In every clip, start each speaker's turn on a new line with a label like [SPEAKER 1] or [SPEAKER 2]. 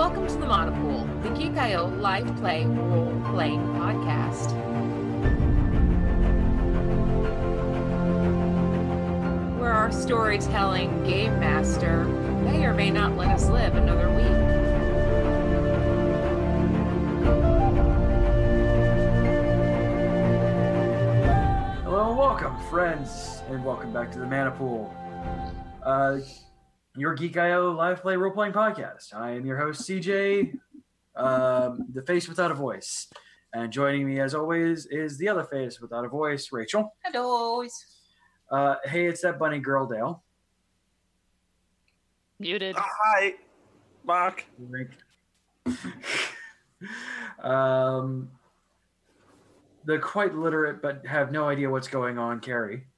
[SPEAKER 1] Welcome to the Monopool, the Geek.io live play role-playing podcast. Where our storytelling game master may or may not let us live another week.
[SPEAKER 2] Hello and welcome, friends, and welcome back to the Monopool, your Geek.io live play role-playing podcast. I am your host, CJ, the face without a voice. And joining me, as always, is the other face without a voice, Rachel.
[SPEAKER 1] Hello.
[SPEAKER 2] Hey, it's that bunny girl, Dale.
[SPEAKER 3] Muted.
[SPEAKER 4] Hi, Mark.
[SPEAKER 2] The quite literate but have no idea what's going on, Carrie.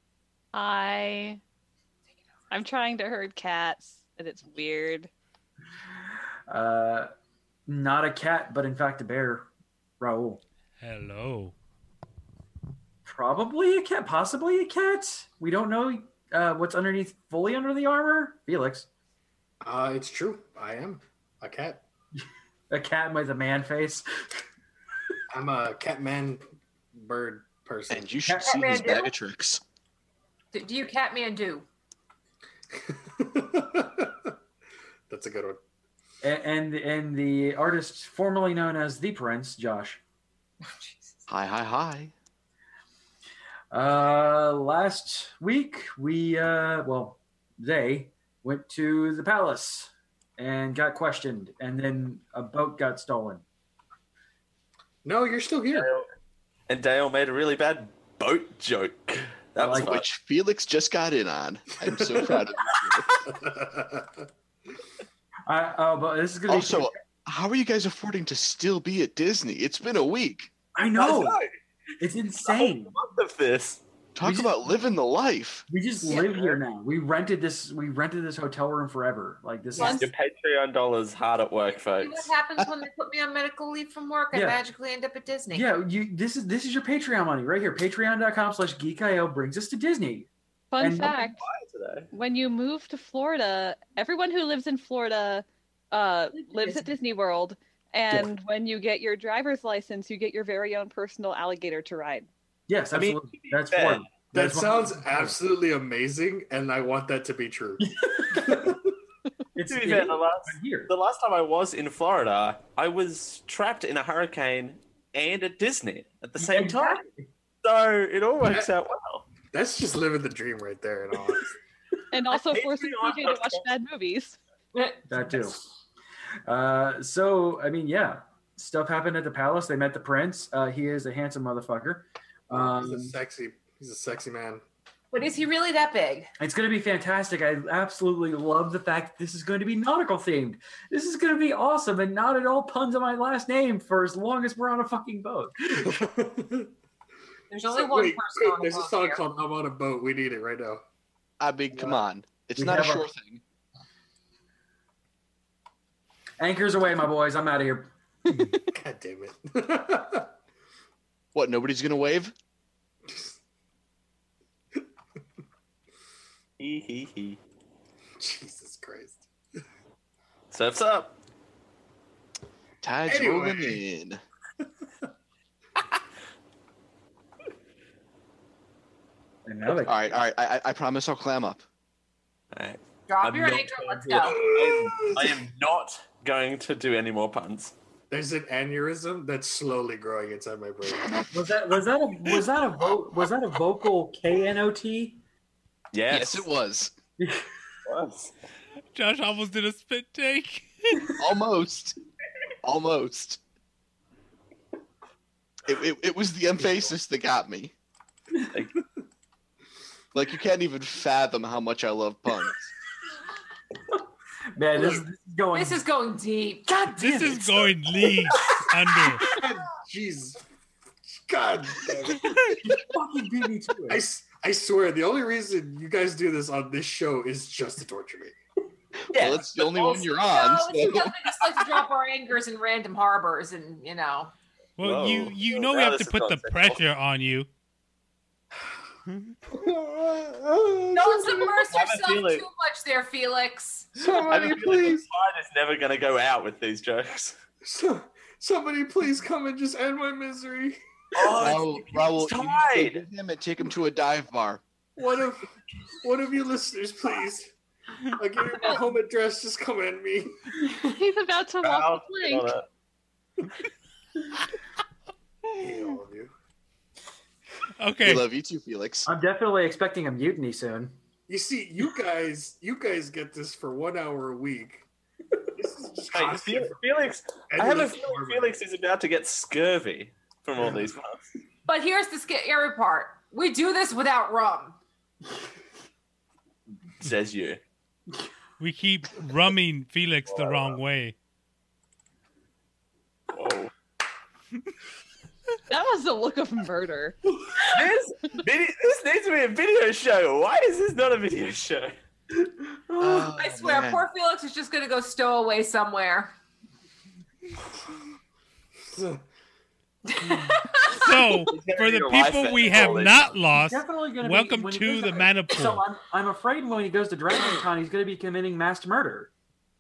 [SPEAKER 3] I'm trying to herd cats, and it's weird.
[SPEAKER 2] Not a cat, but in fact a bear, Raul.
[SPEAKER 5] Hello.
[SPEAKER 2] Probably a cat, possibly a cat. We don't know what's underneath, fully under the armor. Felix.
[SPEAKER 6] It's true. I am a cat.
[SPEAKER 2] A cat with a man face.
[SPEAKER 6] I'm a cat man bird person.
[SPEAKER 4] And you should see his bag of tricks.
[SPEAKER 1] Do you Catman do?
[SPEAKER 6] That's a good one.
[SPEAKER 2] And the artist formerly known as The Prince, Josh.
[SPEAKER 4] Hi.
[SPEAKER 2] Last week, they went to the palace and got questioned, and then a boat got stolen.
[SPEAKER 6] No, you're still here.
[SPEAKER 4] And Dale made a really bad boat joke. That was
[SPEAKER 7] Which Felix just got in on. I'm so proud of you.
[SPEAKER 2] But this is going to
[SPEAKER 7] Also, how are you guys affording to still be at Disney? It's been a week.
[SPEAKER 2] I know. It's insane.
[SPEAKER 4] month of this.
[SPEAKER 7] Talk about living the life.
[SPEAKER 2] We just live here now. We rented this hotel room forever. Like this
[SPEAKER 1] Yes.
[SPEAKER 2] is
[SPEAKER 4] Your Patreon dollars hard at work,
[SPEAKER 1] See what
[SPEAKER 4] folks.
[SPEAKER 1] happens when they put me on medical leave from work? I
[SPEAKER 2] Yeah.
[SPEAKER 1] magically end up at Disney.
[SPEAKER 2] yeah. This is your Patreon money right here. Patreon.com/geek.io brings us to Disney.
[SPEAKER 3] Fun
[SPEAKER 2] And-
[SPEAKER 3] fact,
[SPEAKER 4] Today.
[SPEAKER 3] when you move to Florida, everyone who lives in Florida lives at Disney World, and when you get your driver's license, you get your very own personal alligator to ride.
[SPEAKER 2] Yes,
[SPEAKER 4] I mean,
[SPEAKER 2] absolutely. That's
[SPEAKER 4] fair.
[SPEAKER 2] Florida.
[SPEAKER 6] That
[SPEAKER 2] That's
[SPEAKER 6] sounds
[SPEAKER 2] what-
[SPEAKER 6] absolutely amazing, and I want that to be true.
[SPEAKER 2] It's
[SPEAKER 4] To be fair,
[SPEAKER 2] right here.
[SPEAKER 4] the last time I was in Florida, I was trapped in a hurricane and at Disney at the same time. So it all works out well.
[SPEAKER 6] That's just living the dream right there. In all honesty.
[SPEAKER 3] And also
[SPEAKER 4] Patreon
[SPEAKER 3] forcing CJ to watch bad movies.
[SPEAKER 2] That too. So I mean, yeah, stuff happened at the palace. They met the prince. He is a handsome motherfucker.
[SPEAKER 6] He's a sexy man.
[SPEAKER 1] But is he really that big?
[SPEAKER 2] It's going to be fantastic. I absolutely love the fact that this is going to be nautical themed. This is going to be awesome and not at all puns on my last name for as long as we're on a fucking boat.
[SPEAKER 1] There's only one person on the
[SPEAKER 6] There's a
[SPEAKER 1] boat
[SPEAKER 6] song
[SPEAKER 1] here.
[SPEAKER 6] called "I'm on a Boat." We need it right now.
[SPEAKER 7] I mean, come on. It's
[SPEAKER 2] We
[SPEAKER 7] not a
[SPEAKER 2] have
[SPEAKER 7] sure thing.
[SPEAKER 2] Anchors away, my boys. I'm out of here.
[SPEAKER 6] God damn it!
[SPEAKER 7] What, nobody's going to wave?
[SPEAKER 4] Hee.
[SPEAKER 6] Jesus Christ!
[SPEAKER 4] Surf's up.
[SPEAKER 7] Tide's
[SPEAKER 6] Anyway.
[SPEAKER 7] rolling in.
[SPEAKER 2] And now they-
[SPEAKER 7] All right. I promise I'll clam up.
[SPEAKER 4] All right.
[SPEAKER 1] Drop
[SPEAKER 4] I'm
[SPEAKER 1] your
[SPEAKER 4] not
[SPEAKER 1] anchor.
[SPEAKER 4] going
[SPEAKER 1] Let's
[SPEAKER 4] to-
[SPEAKER 1] go.
[SPEAKER 4] I am not going to do any more puns.
[SPEAKER 6] There's an aneurysm that's slowly growing inside my brain.
[SPEAKER 2] Was that a vocal KNOT?
[SPEAKER 4] Yes.
[SPEAKER 7] Yes, it was.
[SPEAKER 4] was.
[SPEAKER 5] Josh almost did a spit take.
[SPEAKER 7] Almost. It was the emphasis that got me. Like, you can't even fathom how much I love puns.
[SPEAKER 2] Man, this is going.
[SPEAKER 1] This is going deep. God damn
[SPEAKER 5] This
[SPEAKER 1] it.
[SPEAKER 5] is going leagues under.
[SPEAKER 6] Jeez, God damn it!
[SPEAKER 2] You fucking beat me to it.
[SPEAKER 6] I swear, the only reason you guys do this on this show is just to torture me.
[SPEAKER 4] Yeah.
[SPEAKER 7] Well, it's the only one you're
[SPEAKER 1] No,
[SPEAKER 7] on.
[SPEAKER 1] it's
[SPEAKER 7] So.
[SPEAKER 1] because we just like to drop our anchors in random harbors and,
[SPEAKER 5] Well,
[SPEAKER 4] Whoa.
[SPEAKER 5] you know we
[SPEAKER 4] Now
[SPEAKER 5] have to
[SPEAKER 4] this is
[SPEAKER 5] put the
[SPEAKER 4] nonsensical.
[SPEAKER 5] pressure on you.
[SPEAKER 1] No Don't submerge
[SPEAKER 4] I have a
[SPEAKER 1] yourself
[SPEAKER 4] feeling-
[SPEAKER 1] too much there, Felix.
[SPEAKER 4] I have
[SPEAKER 6] Somebody
[SPEAKER 4] a feeling
[SPEAKER 6] please,
[SPEAKER 4] the tide is never going to go out with these jokes.
[SPEAKER 6] somebody please come and just end my misery.
[SPEAKER 4] Oh,
[SPEAKER 7] Raul, you need to
[SPEAKER 4] tied.
[SPEAKER 7] go get him and take him to a dive bar.
[SPEAKER 6] One of you listeners, please. I'll give you my home address. Just come at me.
[SPEAKER 3] He's about to walk the plank.
[SPEAKER 6] Hey, all of you.
[SPEAKER 5] Okay.
[SPEAKER 7] We love you too, Felix.
[SPEAKER 2] I'm definitely expecting a mutiny soon.
[SPEAKER 6] You see, you guys get this for 1 hour a week. This is just
[SPEAKER 4] Hey,
[SPEAKER 6] constant.
[SPEAKER 4] Felix, I have a
[SPEAKER 6] endless
[SPEAKER 4] feeling
[SPEAKER 6] torment.
[SPEAKER 4] Felix is about to get scurvy from all these puns.
[SPEAKER 1] But here's the scary part. We do this without rum.
[SPEAKER 4] Says you.
[SPEAKER 5] We keep rumming Felix the wrong way.
[SPEAKER 4] Whoa.
[SPEAKER 3] That was the look of murder.
[SPEAKER 4] This needs to be a video show. Why is this not a video show?
[SPEAKER 1] I swear,
[SPEAKER 7] man.
[SPEAKER 1] poor Felix is just gonna go stow away somewhere.
[SPEAKER 5] So, for the people we have not lost,
[SPEAKER 2] Definitely going to
[SPEAKER 5] welcome
[SPEAKER 2] when he
[SPEAKER 5] to
[SPEAKER 2] goes
[SPEAKER 5] the Mana Pool.
[SPEAKER 2] So I'm afraid when he goes to DragonCon, he's going to be committing mass murder.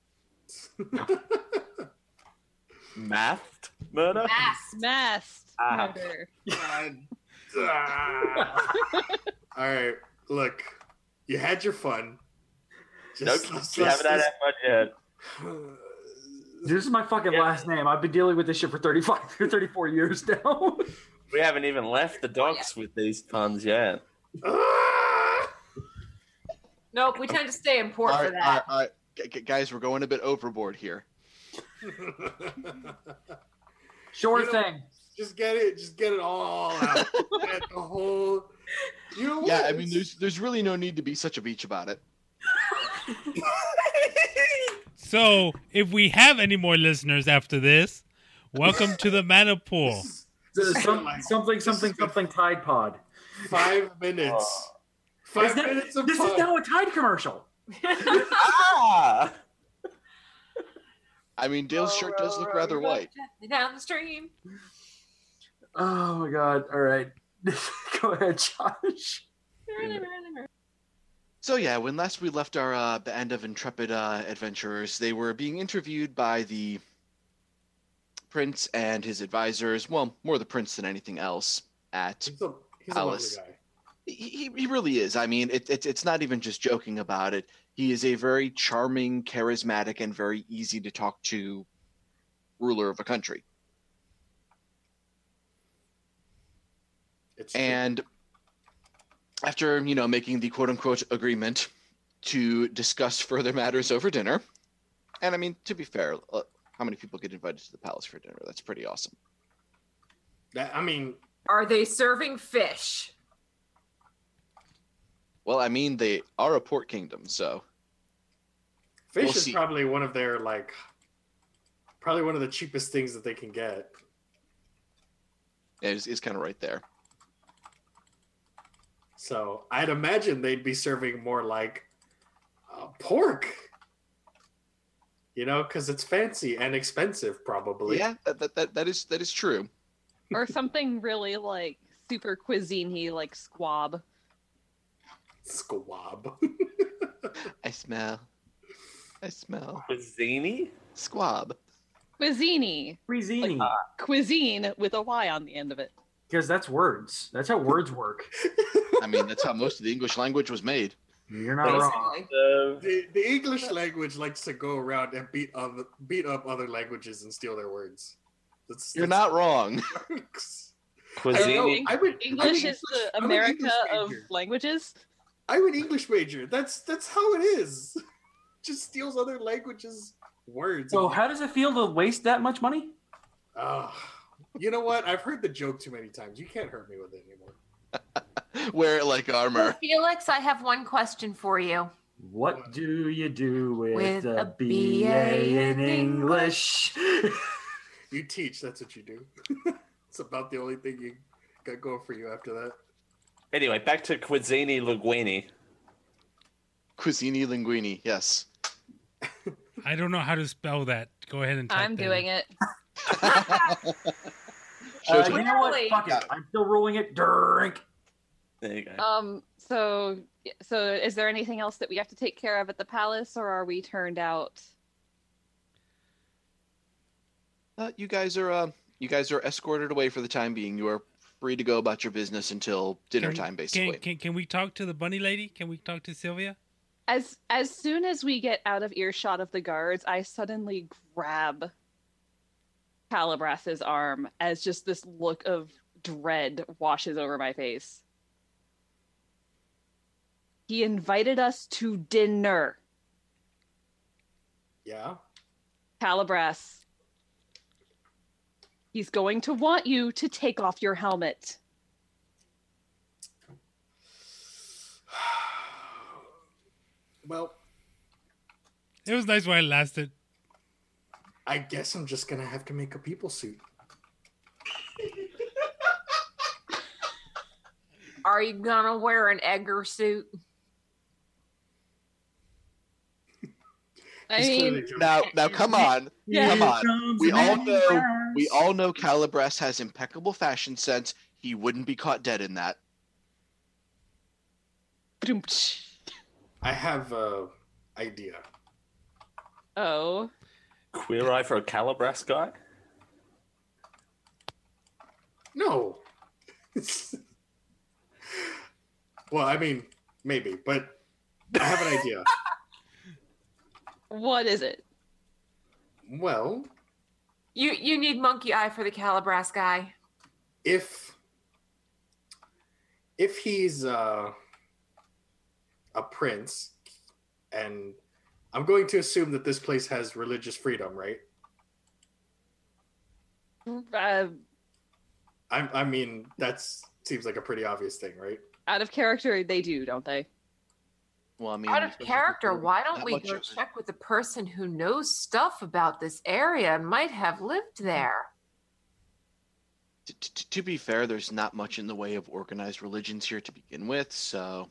[SPEAKER 4] Mathed murder?
[SPEAKER 3] Masked
[SPEAKER 4] Ah.
[SPEAKER 3] murder.
[SPEAKER 6] All right, look, you had your fun.
[SPEAKER 4] Nope, we haven't had that much yet.
[SPEAKER 2] This is my fucking last name. I've been dealing with this shit for 35 or 34 years now.
[SPEAKER 4] We haven't even left the docks with these puns yet.
[SPEAKER 1] Nope, we tend to stay in port
[SPEAKER 7] All
[SPEAKER 1] for
[SPEAKER 7] right,
[SPEAKER 1] that.
[SPEAKER 7] all right. Guys, we're going a bit overboard here.
[SPEAKER 2] Sure
[SPEAKER 6] You know-
[SPEAKER 2] thing.
[SPEAKER 6] Just get it all out. Get the whole. You know what?
[SPEAKER 7] Yeah, I mean, there's really no need to be such a beach about it.
[SPEAKER 5] So, if we have any more listeners after this, welcome to the Mana Pool.
[SPEAKER 2] Something Tide Pod.
[SPEAKER 6] 5 minutes. 5 minutes of
[SPEAKER 2] This
[SPEAKER 6] fun.
[SPEAKER 2] is now a Tide commercial.
[SPEAKER 4] Ah!
[SPEAKER 7] I mean, Dale's shirt does look rather white.
[SPEAKER 1] Down the stream.
[SPEAKER 2] Oh my god. All right. Go ahead, Josh.
[SPEAKER 7] So yeah, when last we left our the end of Intrepid Adventurers, they were being interviewed by the prince and his advisors. Well, more the prince than anything else. At
[SPEAKER 6] He's a lovely
[SPEAKER 7] Alice.
[SPEAKER 6] guy.
[SPEAKER 7] he really is. I mean, it's not even just joking about it. He is a very charming, charismatic, and very easy to talk to ruler of a country.
[SPEAKER 6] It's true.
[SPEAKER 7] And after, making the quote-unquote agreement to discuss further matters over dinner, and I mean, to be fair, how many people get invited to the palace for dinner? That's pretty awesome.
[SPEAKER 6] I mean,
[SPEAKER 1] Are they serving fish?
[SPEAKER 7] Well, I mean, they are a port kingdom, so
[SPEAKER 6] fish
[SPEAKER 7] We'll
[SPEAKER 6] is
[SPEAKER 7] see.
[SPEAKER 6] probably one of their probably one of the cheapest things that they can get.
[SPEAKER 7] it's kind of right there.
[SPEAKER 6] So I'd imagine they'd be serving more like pork. Because it's fancy and expensive, probably.
[SPEAKER 7] Yeah, that is true.
[SPEAKER 3] Or something really like super cuisine-y, like squab.
[SPEAKER 6] Squab.
[SPEAKER 7] I smell
[SPEAKER 4] Cuisine?
[SPEAKER 7] squab.
[SPEAKER 3] Cuisine.
[SPEAKER 2] Cuisine.
[SPEAKER 3] Cuisine with a Y on the end of it.
[SPEAKER 2] Because that's words. That's how words work.
[SPEAKER 7] I mean, that's how most of the English language was made.
[SPEAKER 2] You're not wrong.
[SPEAKER 1] Basically.
[SPEAKER 6] The English language likes to go around and beat up other languages and steal their words.
[SPEAKER 7] You're not wrong.
[SPEAKER 4] Cuisine?
[SPEAKER 3] English is the
[SPEAKER 6] I'm an
[SPEAKER 3] America
[SPEAKER 6] English
[SPEAKER 3] of
[SPEAKER 6] major.
[SPEAKER 3] languages.
[SPEAKER 6] I'm an English major. That's how it is. Just steals other languages' words.
[SPEAKER 2] So how does it feel to waste that much money?
[SPEAKER 6] You know what? I've heard the joke too many times. You can't hurt me with it anymore.
[SPEAKER 7] Wear it like armor.
[SPEAKER 1] Felix, I have one question for you.
[SPEAKER 2] What do you do with
[SPEAKER 1] With
[SPEAKER 2] a
[SPEAKER 1] a
[SPEAKER 2] BA in English?
[SPEAKER 6] You teach. That's what you do. It's about the only thing you got going for you after that.
[SPEAKER 4] Anyway, back to Cuisine Linguini.
[SPEAKER 7] Cuisine linguini, yes.
[SPEAKER 5] I don't know how to spell that. Go ahead and type
[SPEAKER 3] I'm
[SPEAKER 5] that
[SPEAKER 3] doing
[SPEAKER 5] in.
[SPEAKER 3] it.
[SPEAKER 7] Shows
[SPEAKER 2] You know what?
[SPEAKER 1] Really?
[SPEAKER 2] Fuck it. I'm still ruling it. Drink.
[SPEAKER 4] There you go.
[SPEAKER 3] So is there anything else that we have to take care of at the palace, or are we turned out?
[SPEAKER 7] You guys are escorted away for the time being. You are free to go about your business until dinner time, basically.
[SPEAKER 5] Can we talk to the bunny lady? Can we talk to Sylvia?
[SPEAKER 3] As soon as we get out of earshot of the guards, I suddenly grab Calabras's arm as just this look of dread washes over my face. He invited us to dinner.
[SPEAKER 6] Yeah.
[SPEAKER 3] Calabras. He's going to want you to take off your helmet.
[SPEAKER 6] Well,
[SPEAKER 5] It was nice while it lasted.
[SPEAKER 6] I guess I'm just gonna have to make a people suit.
[SPEAKER 1] Are you gonna wear an Edgar suit?
[SPEAKER 3] I
[SPEAKER 6] He's
[SPEAKER 3] mean,
[SPEAKER 6] clearly joking.
[SPEAKER 7] Now, come on,
[SPEAKER 3] Yeah.
[SPEAKER 7] come on. We all know Calabras has impeccable fashion sense. He wouldn't be caught dead in that.
[SPEAKER 6] I have a idea.
[SPEAKER 3] Oh.
[SPEAKER 4] Queer eye for a Calabras guy?
[SPEAKER 6] No. Well, I mean, maybe, but I have an idea.
[SPEAKER 3] What is it?
[SPEAKER 6] Well,
[SPEAKER 1] You need monkey eye for the Calabras guy.
[SPEAKER 6] if he's a prince, and I'm going to assume that this place has religious freedom, right? I mean, seems like a pretty obvious thing, right?
[SPEAKER 3] Out of character, they do, don't they?
[SPEAKER 7] Well, I mean,
[SPEAKER 1] Out of
[SPEAKER 7] especially
[SPEAKER 1] character,
[SPEAKER 7] for
[SPEAKER 1] why don't
[SPEAKER 7] that
[SPEAKER 1] we
[SPEAKER 7] much
[SPEAKER 1] go
[SPEAKER 7] of-
[SPEAKER 1] check with the person who knows stuff about this area and might have lived there?
[SPEAKER 7] To be fair, there's not much in the way of organized religions here to begin with, so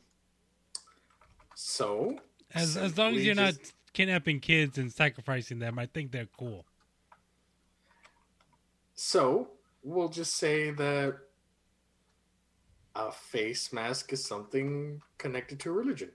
[SPEAKER 6] So,
[SPEAKER 5] As long as
[SPEAKER 6] simply
[SPEAKER 5] you're not
[SPEAKER 6] just-
[SPEAKER 5] kidnapping kids and sacrificing them, I think they're cool.
[SPEAKER 6] So, we'll just say that a face mask is something connected to a religion.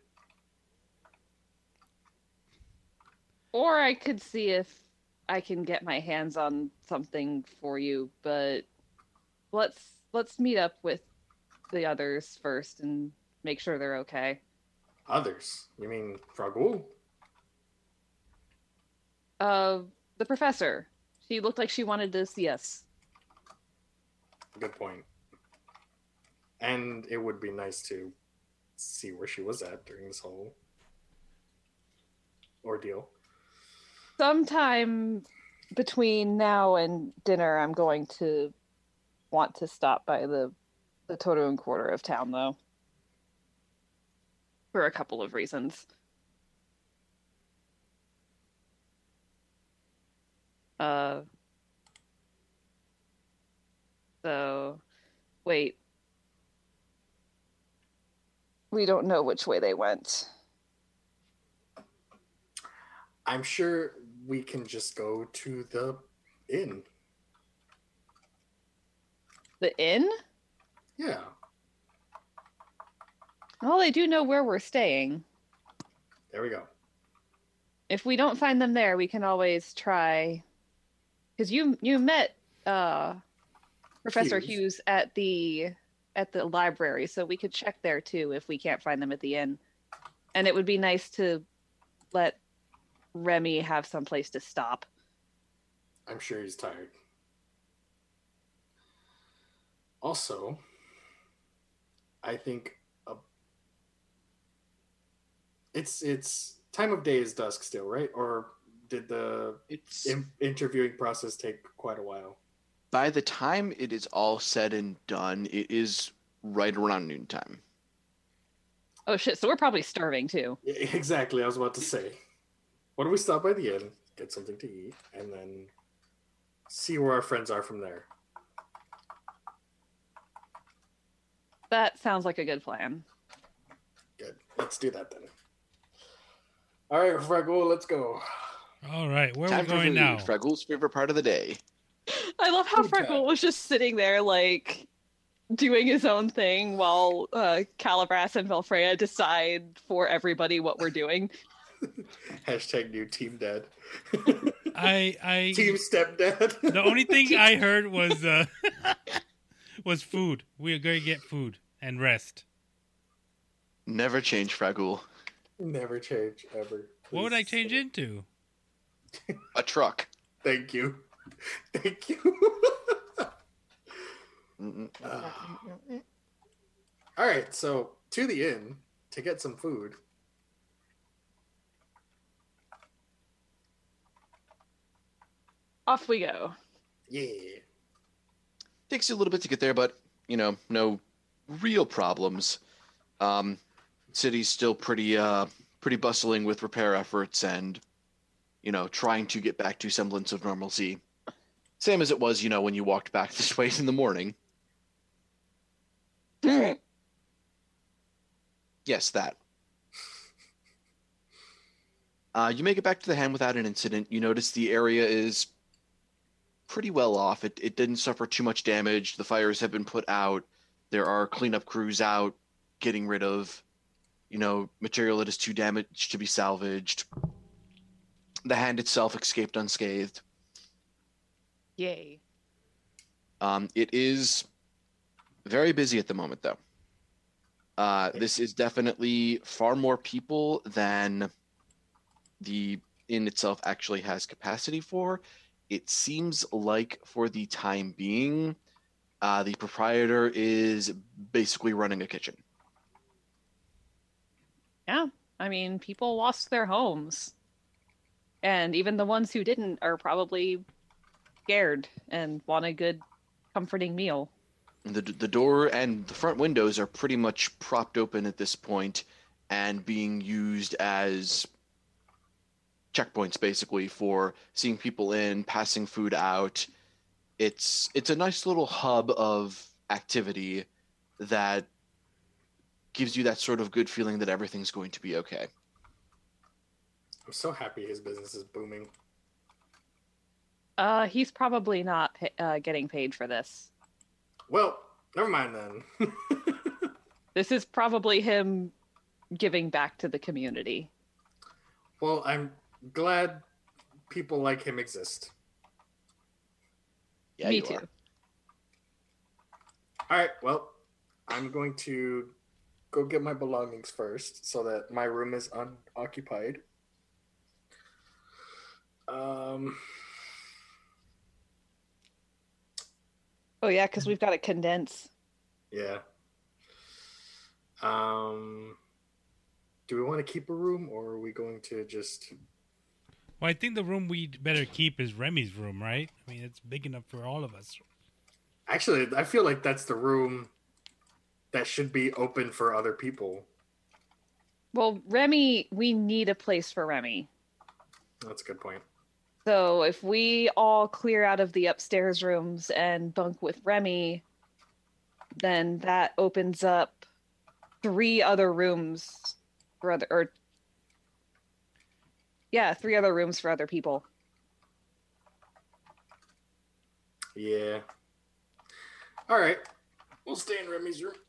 [SPEAKER 3] Or I could see if I can get my hands on something for you, but let's meet up with the others first and make sure they're okay.
[SPEAKER 6] Others? You mean Fragul?
[SPEAKER 3] The professor. She looked like she wanted to see us.
[SPEAKER 6] Good point. And it would be nice to see where she was at during this whole ordeal.
[SPEAKER 3] Sometime between now and dinner, I'm going to want to stop by the Toruan quarter of town, though. For a couple of reasons. So, wait. We don't know which way they went.
[SPEAKER 6] I'm sure we can just go to the inn.
[SPEAKER 3] The inn?
[SPEAKER 6] Yeah.
[SPEAKER 3] Well, they do know where we're staying.
[SPEAKER 6] There we go.
[SPEAKER 3] If we don't find them there, we can always try. Because you met Professor Hughes at the library, so we could check there too if we can't find them at the inn. And it would be nice to let Remy have some place to stop.
[SPEAKER 6] I'm sure he's tired. Also, I think it's time of day is dusk still, right? Or did the
[SPEAKER 7] it's
[SPEAKER 6] interviewing process take quite a while?
[SPEAKER 7] by the time it is all said and done, it is right around noontime.
[SPEAKER 3] Oh shit, so we're probably starving too.
[SPEAKER 6] Yeah, exactly, I was about to say. Why don't we stop by the inn, get something to eat, and then see where our friends are from there?
[SPEAKER 3] That sounds like a good plan.
[SPEAKER 6] Good. Let's do that then. All right, Fragul, let's go.
[SPEAKER 5] All right, where are
[SPEAKER 7] Time
[SPEAKER 5] we
[SPEAKER 7] for
[SPEAKER 5] going
[SPEAKER 7] food,
[SPEAKER 5] now?
[SPEAKER 7] Fragul's favorite part of the day.
[SPEAKER 3] I love how
[SPEAKER 6] Food time.
[SPEAKER 3] Freckle was just sitting there like doing his own thing while Calabras and Velfreya decide for everybody what we're doing.
[SPEAKER 6] Hashtag new team dad.
[SPEAKER 5] I
[SPEAKER 6] Team stepdad.
[SPEAKER 5] the only thing I heard was was food. We are going to get food and rest.
[SPEAKER 7] Never change, Fragul.
[SPEAKER 6] Never change, ever.
[SPEAKER 5] What would I
[SPEAKER 6] Please.
[SPEAKER 5] change into?
[SPEAKER 7] A truck.
[SPEAKER 6] Thank you. Thank you. All right, so to the inn to get some food.
[SPEAKER 3] Off we go.
[SPEAKER 6] Yeah.
[SPEAKER 7] Takes you a little bit to get there, but no real problems. City's still pretty bustling with repair efforts and trying to get back to semblance of normalcy. Same as it was, when you walked back this way in the morning. Yes, that. You make it back to the hand without an incident. You notice the area is pretty well off. It didn't suffer too much damage. The fires have been put out. There are cleanup crews out getting rid of, material that is too damaged to be salvaged. The hand itself escaped unscathed.
[SPEAKER 3] Yay.
[SPEAKER 7] It is very busy at the moment, though. This is definitely far more people than the inn itself actually has capacity for. It seems like for the time being, the proprietor is basically running a kitchen.
[SPEAKER 3] Yeah, I mean, people lost their homes. And even the ones who didn't are probably scared and want a good, comforting meal.
[SPEAKER 7] The door and the front windows are pretty much propped open at this point and being used as checkpoints, basically, for seeing people in, passing food out. It's a nice little hub of activity that gives you that sort of good feeling that everything's going to be okay.
[SPEAKER 6] I'm so happy his business is booming.
[SPEAKER 3] He's probably not getting paid for this.
[SPEAKER 6] Well, never mind then.
[SPEAKER 3] This is probably him giving back to the community.
[SPEAKER 6] Well, I'm glad people like him exist.
[SPEAKER 7] Yeah,
[SPEAKER 3] Me
[SPEAKER 7] you
[SPEAKER 3] too.
[SPEAKER 7] are.
[SPEAKER 6] All right, well, I'm going to go get my belongings first so that my room is unoccupied.
[SPEAKER 3] Oh yeah, because we've got to condense.
[SPEAKER 6] Yeah. Do we want to keep a room, or are we going to just...
[SPEAKER 5] Well, I think the room we'd better keep is Remy's room, right? I mean, it's big enough for all of us.
[SPEAKER 6] Actually, I feel like that's the room that should be open for other people.
[SPEAKER 3] Well, Remy, we need a place for Remy.
[SPEAKER 6] That's a good point.
[SPEAKER 3] So if we all clear out of the upstairs rooms and bunk with Remy, then that opens up 3 other rooms for three other rooms for other people.
[SPEAKER 6] Yeah. All right. We'll stay in Remy's room.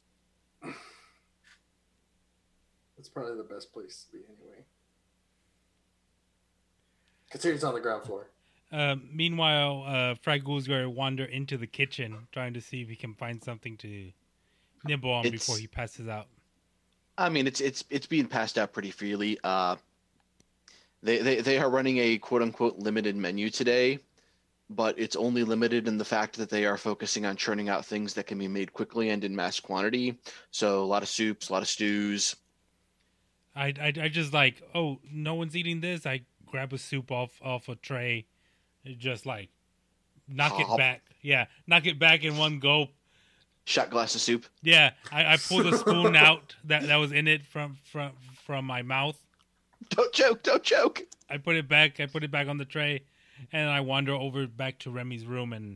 [SPEAKER 6] That's probably the best place to be anyway. Considering it's on the ground floor.
[SPEAKER 5] Meanwhile, Fragul's going to wander into the kitchen, trying to see if he can find something to nibble on before he passes out.
[SPEAKER 7] I mean, it's being passed out pretty freely. They are running a quote-unquote limited menu today, but it's only limited in the fact that they are focusing on churning out things that can be made quickly and in mass quantity. So a lot of soups, a lot of stews.
[SPEAKER 5] I just like, oh, no one's eating this. I grab a soup off a tray, just like knock it back. Yeah, knock it back in one gulp.
[SPEAKER 7] Shot glass of soup.
[SPEAKER 5] Yeah, I pull the spoon out that was in it from my mouth.
[SPEAKER 7] Don't choke.
[SPEAKER 5] I put it back on the tray, and I wander over back to Remy's room and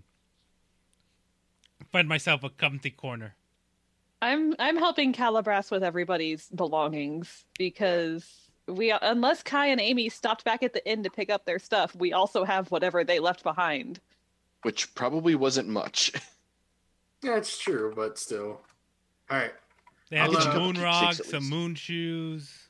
[SPEAKER 5] find myself a comfy corner.
[SPEAKER 3] I'm helping Calabras with everybody's belongings because unless Kai and Amy stopped back at the inn to pick up their stuff, we also have whatever they left behind.
[SPEAKER 7] Which probably wasn't much.
[SPEAKER 6] Yeah, it's true, but still. All right.
[SPEAKER 5] They have
[SPEAKER 6] I'll,
[SPEAKER 5] some
[SPEAKER 6] uh,
[SPEAKER 5] moon
[SPEAKER 7] keep 6
[SPEAKER 5] rocks,
[SPEAKER 7] at
[SPEAKER 5] some
[SPEAKER 7] least.
[SPEAKER 5] moon shoes.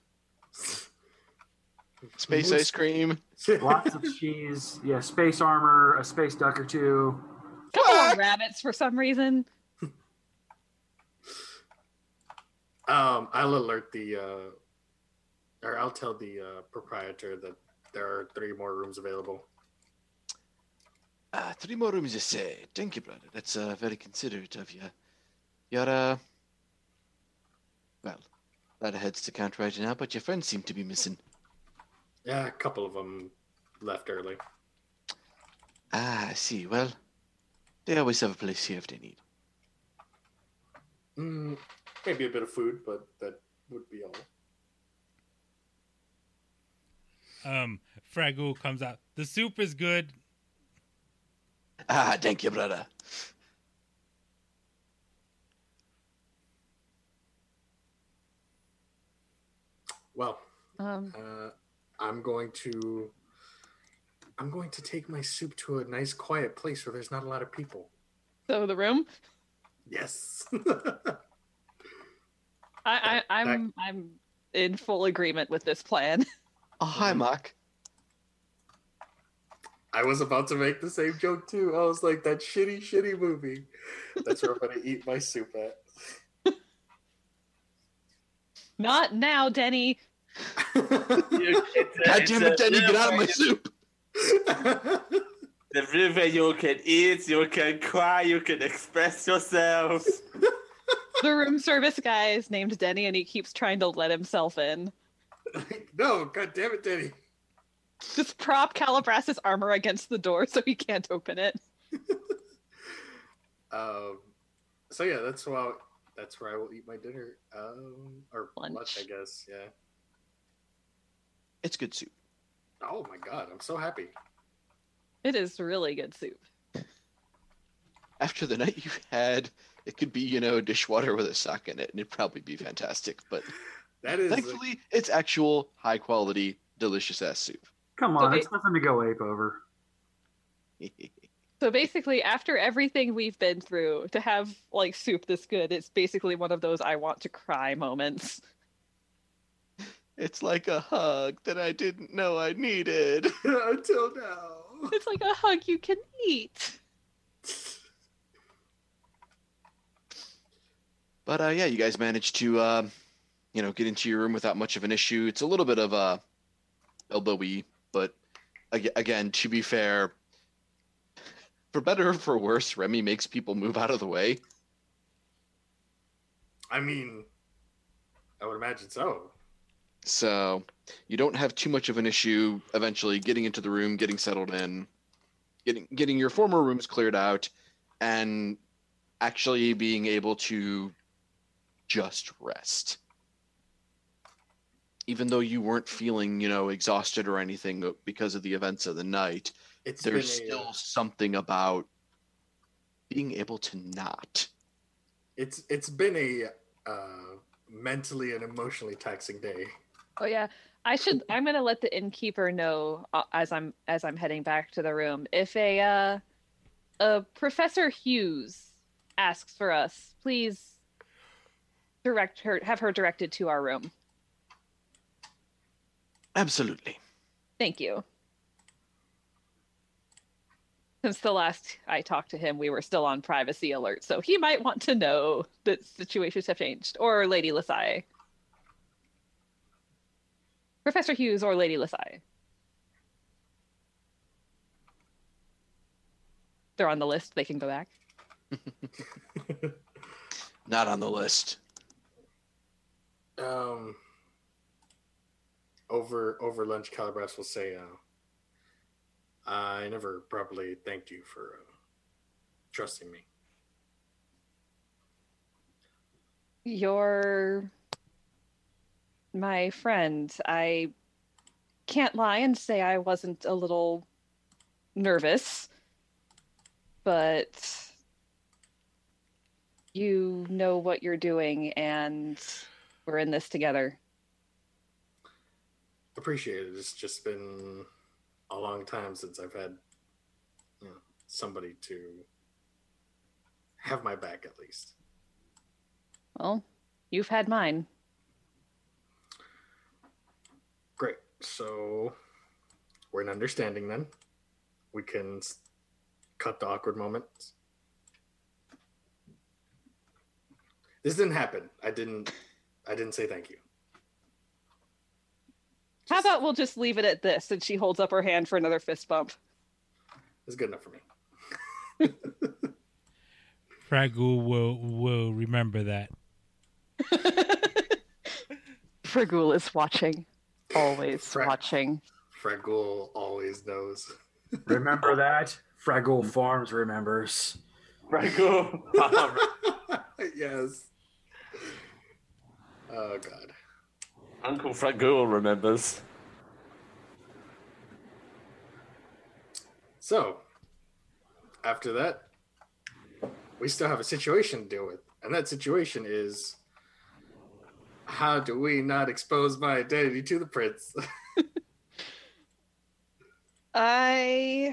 [SPEAKER 7] Space ice cream.
[SPEAKER 2] Lots of cheese. Yeah, space armor, a space duck or two.
[SPEAKER 3] Couple
[SPEAKER 7] What?
[SPEAKER 3] of rabbits for some reason.
[SPEAKER 6] I'll alert or I'll tell the proprietor that there are 3 more rooms available.
[SPEAKER 7] 3 more rooms, you say? Thank you, brother. That's very considerate of you. You're, well, a lot of heads to count right now, but your friends seem to be missing.
[SPEAKER 6] Yeah, a couple of them left early.
[SPEAKER 7] I see. Well, they always have a place here if they need.
[SPEAKER 6] Maybe a bit of food, but that would be all.
[SPEAKER 5] Fraggle comes out. The soup is good.
[SPEAKER 7] Thank you, brother.
[SPEAKER 6] Well,
[SPEAKER 3] Um,
[SPEAKER 6] I'm going to take my soup to a nice quiet place where there's not a lot of people.
[SPEAKER 3] so the room.
[SPEAKER 6] Yes.
[SPEAKER 3] I'm in full agreement with this plan.
[SPEAKER 7] Oh, hi, Mark.
[SPEAKER 6] I was about to make the same joke too. I was like, that shitty movie. That's where I'm gonna eat my soup at.
[SPEAKER 3] Not now, Denny.
[SPEAKER 7] God damn it, Denny, get out of my soup.
[SPEAKER 4] The river you can eat, you can cry, you can express yourself.
[SPEAKER 3] The room service guy is named Denny, and he keeps trying to let himself in.
[SPEAKER 6] No, god damn it, Denny.
[SPEAKER 3] Just prop Calabras's armor against the door so he can't open it.
[SPEAKER 6] So yeah, that's where I will eat my dinner. Or
[SPEAKER 3] Lunch.
[SPEAKER 6] lunch, I guess. Yeah.
[SPEAKER 7] It's good soup.
[SPEAKER 6] Oh my god, I'm so happy.
[SPEAKER 3] It is really good soup.
[SPEAKER 7] After the night you've had, it could be, dishwater with a sock in it, and it'd probably be fantastic. But
[SPEAKER 6] That is
[SPEAKER 7] thankfully, it's actual, high-quality, delicious-ass soup.
[SPEAKER 2] Come on,
[SPEAKER 3] Okay.
[SPEAKER 2] it's nothing to go ape over.
[SPEAKER 3] So basically, after everything we've been through, to have like soup this good, it's basically one of those I want to cry moments.
[SPEAKER 7] It's like a hug that I didn't know I needed.
[SPEAKER 6] until now.
[SPEAKER 3] It's like a hug you can eat.
[SPEAKER 7] But yeah, you guys managed to, get into your room without much of an issue. It's a little bit of a elbowy, but again, to be fair, for better or for worse, Remy makes people move out of the way.
[SPEAKER 6] I mean, I would imagine so.
[SPEAKER 7] So you don't have too much of an issue eventually getting into the room, getting settled in, getting your former rooms cleared out, and actually being able to just rest. Even though you weren't feeling, exhausted or anything because of the events of the night, there's still something about being able to not.
[SPEAKER 6] It's been a mentally and emotionally taxing day.
[SPEAKER 3] Oh yeah, I'm gonna let the innkeeper know as I'm heading back to the room. If a Professor Hughes asks for us, please have her directed to our room.
[SPEAKER 7] Absolutely.
[SPEAKER 3] Thank you. Since the last I talked to him, we were still on privacy alert, so he might want to know that situations have changed. Or Lady Lasai. Professor Hughes or Lady Lasai. They're on the list. They can go back.
[SPEAKER 7] Not on the list.
[SPEAKER 6] Over lunch, Calabras will say, I never properly thanked you for trusting me.
[SPEAKER 3] You're my friend. I can't lie and say I wasn't a little nervous, but you know what you're doing, and we're in this together.
[SPEAKER 6] Appreciate it. It's just been a long time since I've had somebody to have my back at least.
[SPEAKER 3] Well, you've had mine.
[SPEAKER 6] Great. So we're in understanding then. We can cut the awkward moments. This didn't happen. I didn't say thank you.
[SPEAKER 3] How about we'll just leave it at this? And she holds up her hand for another fist bump.
[SPEAKER 6] It's good enough for me.
[SPEAKER 5] Fraggle will remember that.
[SPEAKER 3] Fraggle is watching. Always watching.
[SPEAKER 6] Fraggle always knows.
[SPEAKER 2] Remember that? Fraggle Farms remembers.
[SPEAKER 4] Fraggle.
[SPEAKER 6] Yes. Oh, God.
[SPEAKER 4] Uncle Fraggle remembers.
[SPEAKER 6] So, after that, we still have a situation to deal with. And that situation is, how do we not expose my identity to the prince?
[SPEAKER 3] I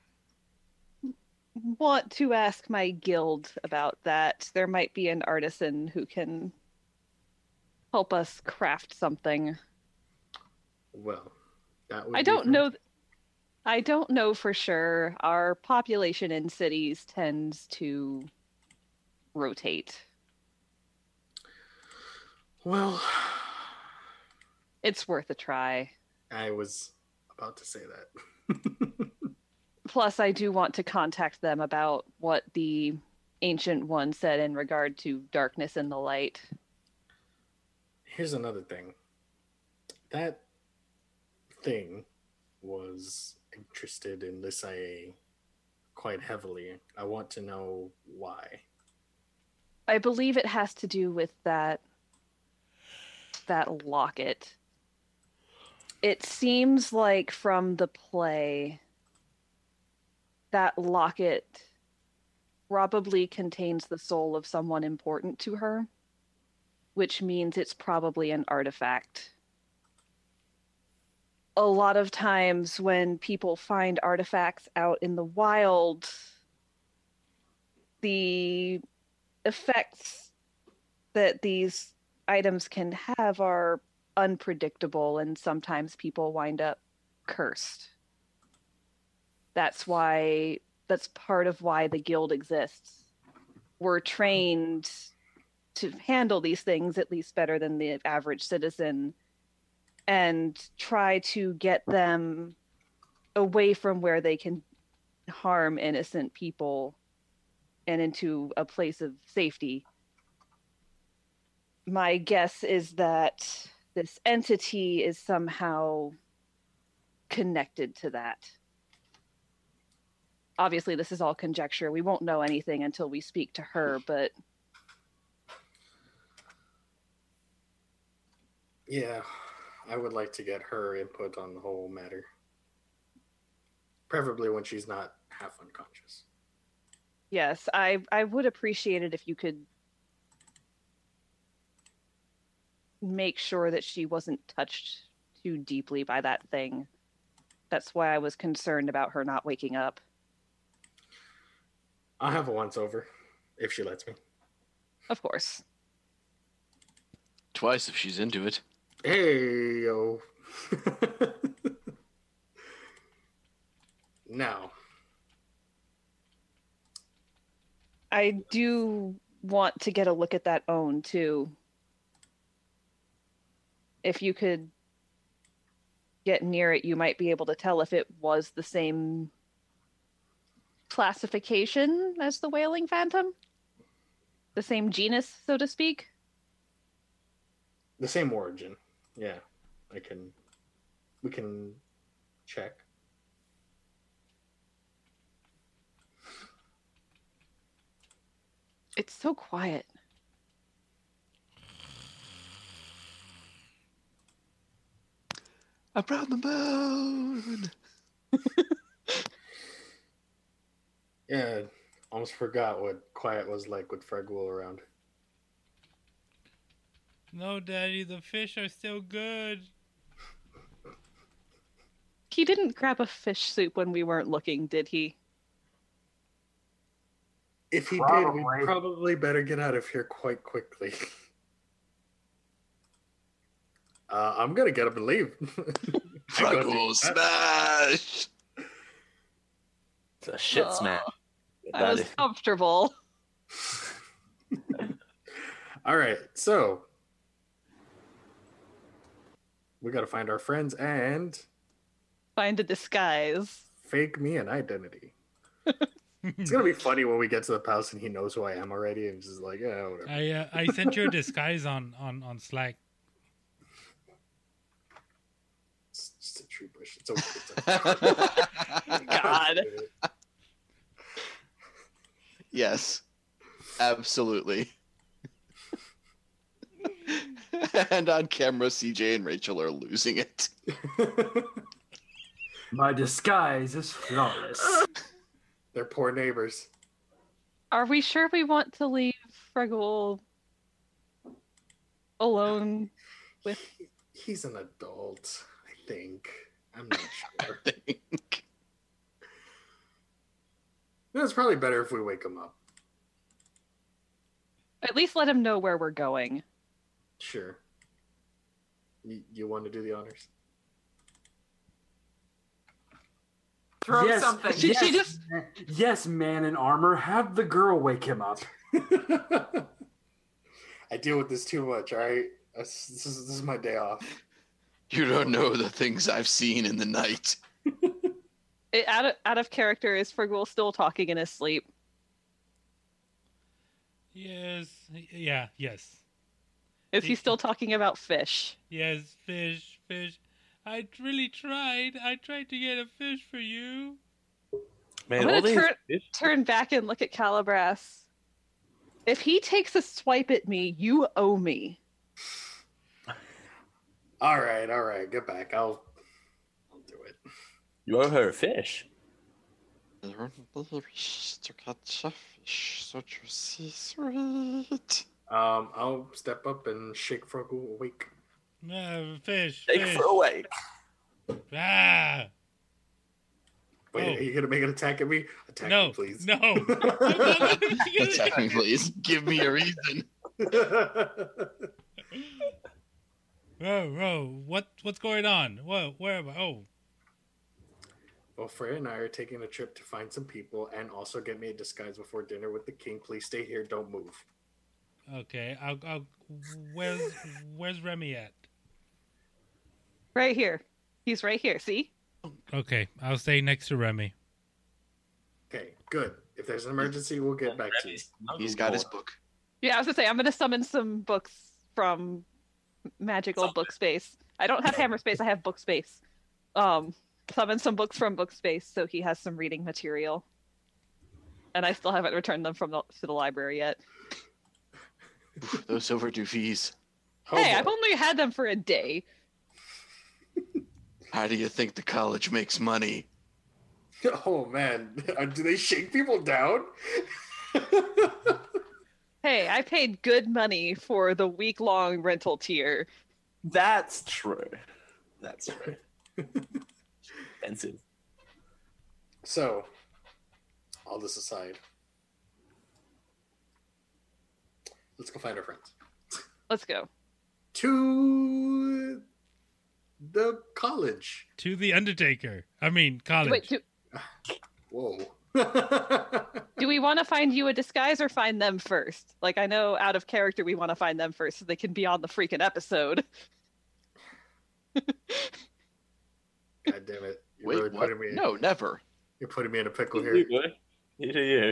[SPEAKER 3] want to ask my guild about that. There might be an artisan who can help us craft something.
[SPEAKER 6] Well, that would
[SPEAKER 3] I don't know for sure. Our population in cities tends to rotate.
[SPEAKER 6] Well,
[SPEAKER 3] It's worth a try.
[SPEAKER 6] I was about to say that.
[SPEAKER 3] Plus, I do want to contact them about what the Ancient One said in regard to darkness and the light.
[SPEAKER 6] Here's another thing. That thing was interested in Lysae quite heavily. I want to know why.
[SPEAKER 3] I believe it has to do with that locket. It seems like from the play, that locket probably contains the soul of someone important to her, which means it's probably an artifact. A lot of times when people find artifacts out in the wild, the effects that these items can have are unpredictable, and sometimes people wind up cursed. That's part of why the guild exists. We're trained to handle these things at least better than the average citizen and try to get them away from where they can harm innocent people and into a place of safety. My guess is that this entity is somehow connected to that. Obviously, this is all conjecture. We won't know anything until we speak to her, but...
[SPEAKER 6] Yeah, I would like to get her input on the whole matter. Preferably when she's not half unconscious.
[SPEAKER 3] Yes, I would appreciate it if you could make sure that she wasn't touched too deeply by that thing. That's why I was concerned about her not waking up.
[SPEAKER 6] I'll have a once-over, if she lets me.
[SPEAKER 3] Of course.
[SPEAKER 7] Twice if she's into it.
[SPEAKER 6] Hey, yo. Now.
[SPEAKER 3] I do want to get a look at that own, too. If you could get near it, you might be able to tell if it was the same classification as the Wailing Phantom? The same genus, so to speak?
[SPEAKER 6] The same origin. Yeah. We can check.
[SPEAKER 3] It's so quiet.
[SPEAKER 7] Around the moon.
[SPEAKER 6] Yeah, almost forgot what quiet was like with Fraggle around.
[SPEAKER 5] No, Daddy, the fish are still good.
[SPEAKER 3] He didn't grab a fish soup when we weren't looking, did he?
[SPEAKER 6] If he did,
[SPEAKER 2] Probably.
[SPEAKER 6] we'd probably better get out of here quite quickly. I'm gonna get up and leave.
[SPEAKER 7] Fruggle smash!
[SPEAKER 4] It's a shit
[SPEAKER 3] Oh,
[SPEAKER 4] smash.
[SPEAKER 3] I was comfortable.
[SPEAKER 6] All right, so we gotta find our friends and
[SPEAKER 3] Find a disguise.
[SPEAKER 6] fake me an identity. It's gonna be funny when we get to the palace and he knows who I am already, and he's just like, yeah, whatever.
[SPEAKER 5] I sent you a disguise on Slack.
[SPEAKER 6] It's just a tree bush. It's okay.
[SPEAKER 3] God.
[SPEAKER 7] Yes, absolutely. And on camera, CJ and Rachel are losing it.
[SPEAKER 2] My disguise is flawless.
[SPEAKER 6] They're poor neighbors.
[SPEAKER 3] Are we sure we want to leave Friggle alone with?
[SPEAKER 6] He's an adult, I think. I'm not sure.
[SPEAKER 7] I think.
[SPEAKER 6] No, it's probably better if we wake him up.
[SPEAKER 3] At least let him know where we're going.
[SPEAKER 6] Sure. You want to do the honors?
[SPEAKER 1] Throw
[SPEAKER 2] Yes.
[SPEAKER 1] something.
[SPEAKER 3] She just
[SPEAKER 2] Yes, man in armor. Have the girl wake him up.
[SPEAKER 6] I deal with this too much, all right? This is my day off.
[SPEAKER 7] You don't know the things I've seen in the night.
[SPEAKER 3] out of character. Is Friggle still talking in his sleep?
[SPEAKER 5] Yes. Yeah. Yes.
[SPEAKER 3] Is he still talking about fish?
[SPEAKER 5] Yes. Fish. Fish. I really tried. I tried to get a fish for you.
[SPEAKER 4] Man,
[SPEAKER 3] I'm
[SPEAKER 4] all
[SPEAKER 3] gonna
[SPEAKER 4] these
[SPEAKER 3] turn back and look at Calibras. If he takes a swipe at me, you owe me.
[SPEAKER 6] All right, get back. I'll do it.
[SPEAKER 4] You owe her a fish.
[SPEAKER 6] I'll step up and shake Froggle awake.
[SPEAKER 5] Fish.
[SPEAKER 4] Take
[SPEAKER 5] Fish.
[SPEAKER 4] her away.
[SPEAKER 5] Ah.
[SPEAKER 6] Wait,
[SPEAKER 5] Oh.
[SPEAKER 6] are you gonna make an attack at me? Attack
[SPEAKER 5] No.
[SPEAKER 6] me, please.
[SPEAKER 5] No.
[SPEAKER 7] Attack me, please. Give me a reason.
[SPEAKER 5] Whoa. What's going on? Whoa. Where am I? Oh.
[SPEAKER 6] Well, Freya and I are taking a trip to find some people and also get me a disguise before dinner with the king. Please stay here. Don't move.
[SPEAKER 5] Okay. I'll. Where's Remy at?
[SPEAKER 3] Right here. He's right here. See?
[SPEAKER 5] Okay. I'll stay next to Remy.
[SPEAKER 6] Okay, good. If there's an emergency, we'll get back to you.
[SPEAKER 7] He's got his book.
[SPEAKER 3] Yeah, I was gonna say I'm gonna summon some books from magical book space. I don't have hammer space. I have book space. Summon some books from book space so he has some reading material. And I still haven't returned them to the library yet.
[SPEAKER 7] Oof, those overdue fees.
[SPEAKER 3] Hey,
[SPEAKER 6] Oh,
[SPEAKER 3] I've only had them for a day.
[SPEAKER 7] How do you think the college makes money?
[SPEAKER 6] oh man, do they shake people down?
[SPEAKER 3] Hey, I paid good money for the week-long rental tier.
[SPEAKER 4] That's true. That's true. Expensive.
[SPEAKER 6] So, all this aside, let's go find our friends.
[SPEAKER 3] Let's go.
[SPEAKER 6] To the college.
[SPEAKER 5] To the Undertaker. I mean, college.
[SPEAKER 3] Wait,
[SPEAKER 6] Whoa.
[SPEAKER 3] do we want to find you a disguise or find them first? Like, I know out of character we want to find them first so they can be on the freaking episode.
[SPEAKER 6] God damn it. You're
[SPEAKER 7] Wait,
[SPEAKER 6] really
[SPEAKER 7] what?
[SPEAKER 6] putting me
[SPEAKER 7] No, never.
[SPEAKER 6] You're putting me in a pickle
[SPEAKER 4] You
[SPEAKER 6] here.
[SPEAKER 4] do, boy. You do you.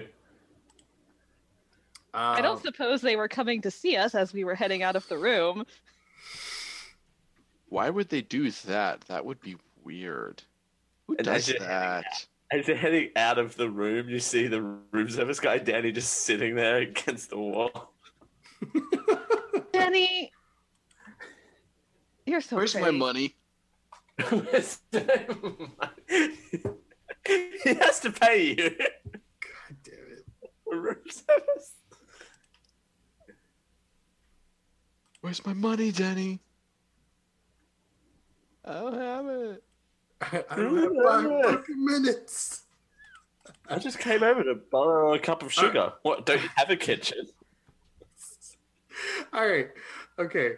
[SPEAKER 3] I don't suppose they were coming to see us as we were heading out of the room.
[SPEAKER 7] Why would they do that? That would be weird. Who
[SPEAKER 4] And
[SPEAKER 7] does
[SPEAKER 4] as you're
[SPEAKER 7] that?
[SPEAKER 4] As you're heading out of the room, you see the room service guy, Danny, just sitting there against the wall.
[SPEAKER 3] Danny, you're so
[SPEAKER 7] Where's my
[SPEAKER 3] pretty.
[SPEAKER 7] money?
[SPEAKER 4] He has to pay you
[SPEAKER 6] God damn it.
[SPEAKER 4] for room service.
[SPEAKER 7] Where's my money, Denny? I don't have it.
[SPEAKER 6] I don't have 5 fucking minutes.
[SPEAKER 4] I just came over to borrow a cup of sugar. What? Don't you have a kitchen?
[SPEAKER 6] All right. Okay.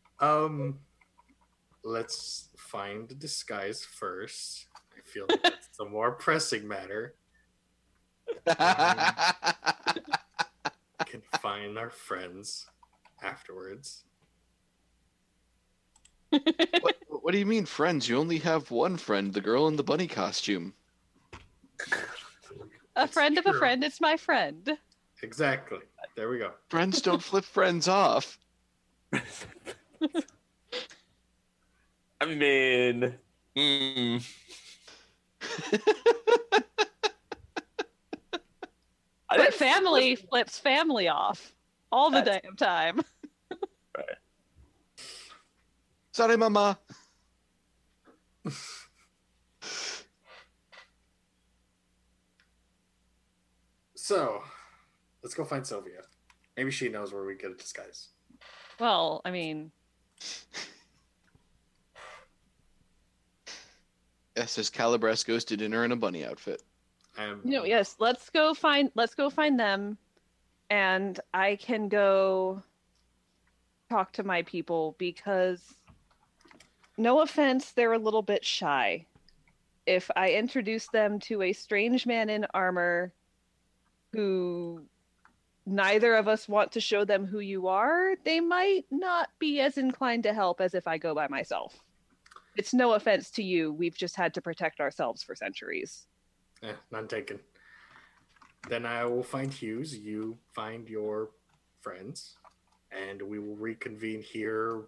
[SPEAKER 6] Let's find a disguise first. I feel like that's the more pressing matter. Can find our friends afterwards.
[SPEAKER 7] What do you mean, friends? You only have one friend, the girl in the bunny costume.
[SPEAKER 3] A friend of a
[SPEAKER 6] true.
[SPEAKER 3] friend, it's my friend.
[SPEAKER 6] Exactly. There we go.
[SPEAKER 7] Friends don't flip friends off.
[SPEAKER 4] I mean, I
[SPEAKER 3] But
[SPEAKER 4] don't
[SPEAKER 3] family flips family off all the damn time.
[SPEAKER 7] Sorry, mama.
[SPEAKER 6] So, let's go find Sylvia. Maybe she knows where we get a disguise.
[SPEAKER 3] Well, I mean,
[SPEAKER 7] Yes, as Calabras goes to dinner in a bunny outfit.
[SPEAKER 3] yes, let's go find them, and I can go talk to my people because, no offense, they're a little bit shy. If I introduce them to a strange man in armor who neither of us want to show them who you are, they might not be as inclined to help as if I go by myself. It's no offense to you. We've just had to protect ourselves for centuries.
[SPEAKER 6] None taken. Then I will find Hughes. You find your friends, and we will reconvene here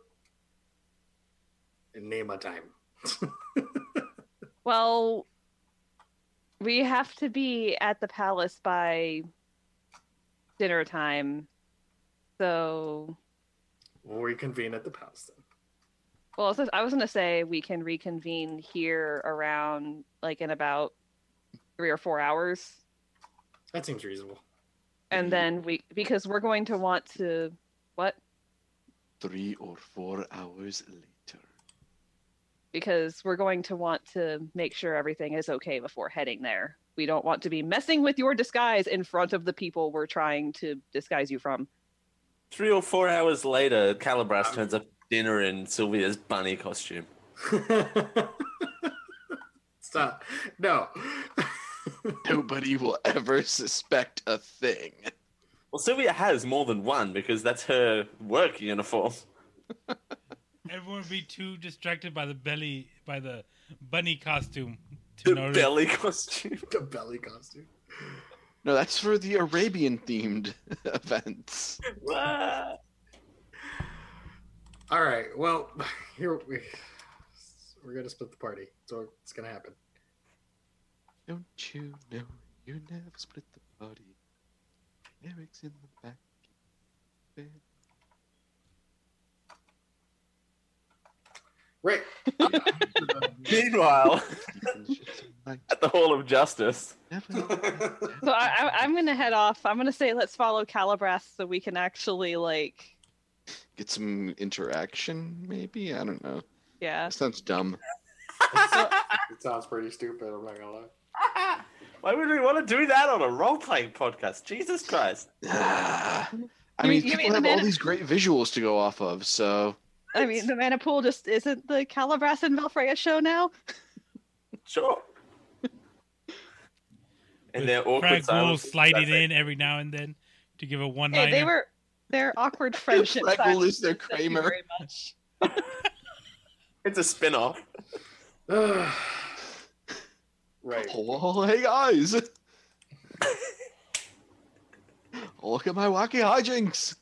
[SPEAKER 6] in name a time.
[SPEAKER 3] Well, we have to be at the palace by dinner time. So,
[SPEAKER 6] We'll reconvene at the palace then.
[SPEAKER 3] well, I was going to say we can reconvene here around, like, in about 3 or 4 hours.
[SPEAKER 6] That seems reasonable.
[SPEAKER 3] And then because we're going to want to, what?
[SPEAKER 7] 3 or 4 hours later.
[SPEAKER 3] Because we're going to want to make sure everything is okay before heading there. We don't want to be messing with your disguise in front of the people we're trying to disguise you from.
[SPEAKER 4] 3 or 4 hours later, Calabras turns up dinner in Sylvia's bunny costume.
[SPEAKER 6] Stop. No.
[SPEAKER 7] Nobody will ever suspect a thing.
[SPEAKER 4] Well, Sylvia has more than one because that's her work uniform.
[SPEAKER 5] Everyone would be too distracted by the bunny costume to
[SPEAKER 4] The
[SPEAKER 5] notice.
[SPEAKER 4] belly costume.
[SPEAKER 6] The belly costume.
[SPEAKER 7] No, that's for the Arabian-themed events.
[SPEAKER 4] Ah.
[SPEAKER 6] All right. Well, we're gonna split the party, so it's gonna happen.
[SPEAKER 7] Don't you know you never split the party? Eric's in the back. Bed.
[SPEAKER 6] Right.
[SPEAKER 4] Meanwhile,
[SPEAKER 7] Like,
[SPEAKER 4] at the Hall of Justice.
[SPEAKER 7] never.
[SPEAKER 3] So I'm going to head off. I'm going to say let's follow Calabras so we can actually, like,
[SPEAKER 7] Get some interaction, maybe? I don't know.
[SPEAKER 3] yeah.
[SPEAKER 7] That sounds dumb.
[SPEAKER 6] It sounds pretty stupid. I'm not gonna lie.
[SPEAKER 4] Why would we want to do that on a role-playing podcast? Jesus Christ.
[SPEAKER 7] I
[SPEAKER 3] You
[SPEAKER 7] mean,
[SPEAKER 3] mean
[SPEAKER 7] people
[SPEAKER 3] the
[SPEAKER 7] have all
[SPEAKER 3] man-
[SPEAKER 7] these great visuals to go off of, so...
[SPEAKER 3] I mean, the Mana Pool just isn't the Calabras and Valfreya show now.
[SPEAKER 4] Sure. And their awkward
[SPEAKER 5] Crag will
[SPEAKER 4] silence.
[SPEAKER 5] slide it in every now and then to give a one-liner.
[SPEAKER 3] Hey, their awkward friendship.
[SPEAKER 7] Fraggle
[SPEAKER 3] silence.
[SPEAKER 7] is their
[SPEAKER 3] Thank you
[SPEAKER 7] Kramer.
[SPEAKER 3] very much.
[SPEAKER 4] It's a spin-off.
[SPEAKER 6] Right.
[SPEAKER 7] Oh, hey guys! Look at my wacky hijinks!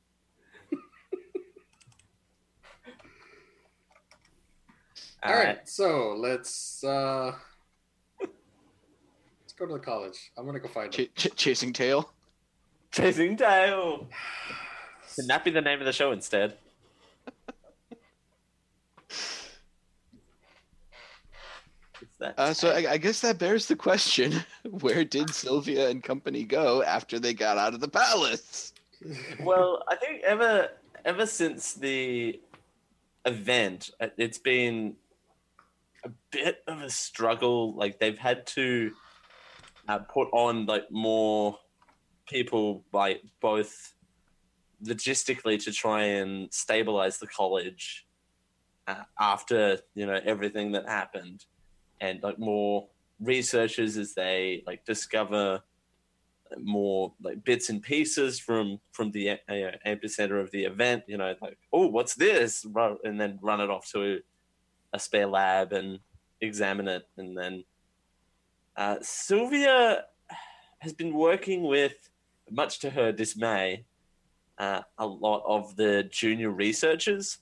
[SPEAKER 6] All right. So let's go to the college. I'm gonna go find him.
[SPEAKER 7] Chasing tail.
[SPEAKER 4] Chasing Tail. Can that be the name of the show instead? It's that.
[SPEAKER 7] So I guess that bears the question: where did Sylvia and company go after they got out of the palace?
[SPEAKER 4] Well, I think ever since the event, it's been a bit of a struggle. Like they've had to put on like more people, like both logistically to try and stabilize the college after everything that happened, and like more researchers as they like discover more like bits and pieces from the epicenter of the event, like, oh, what's this, and then run it off to a spare lab and examine it. And then Sylvia has been working with, much to her dismay, a lot of the junior researchers,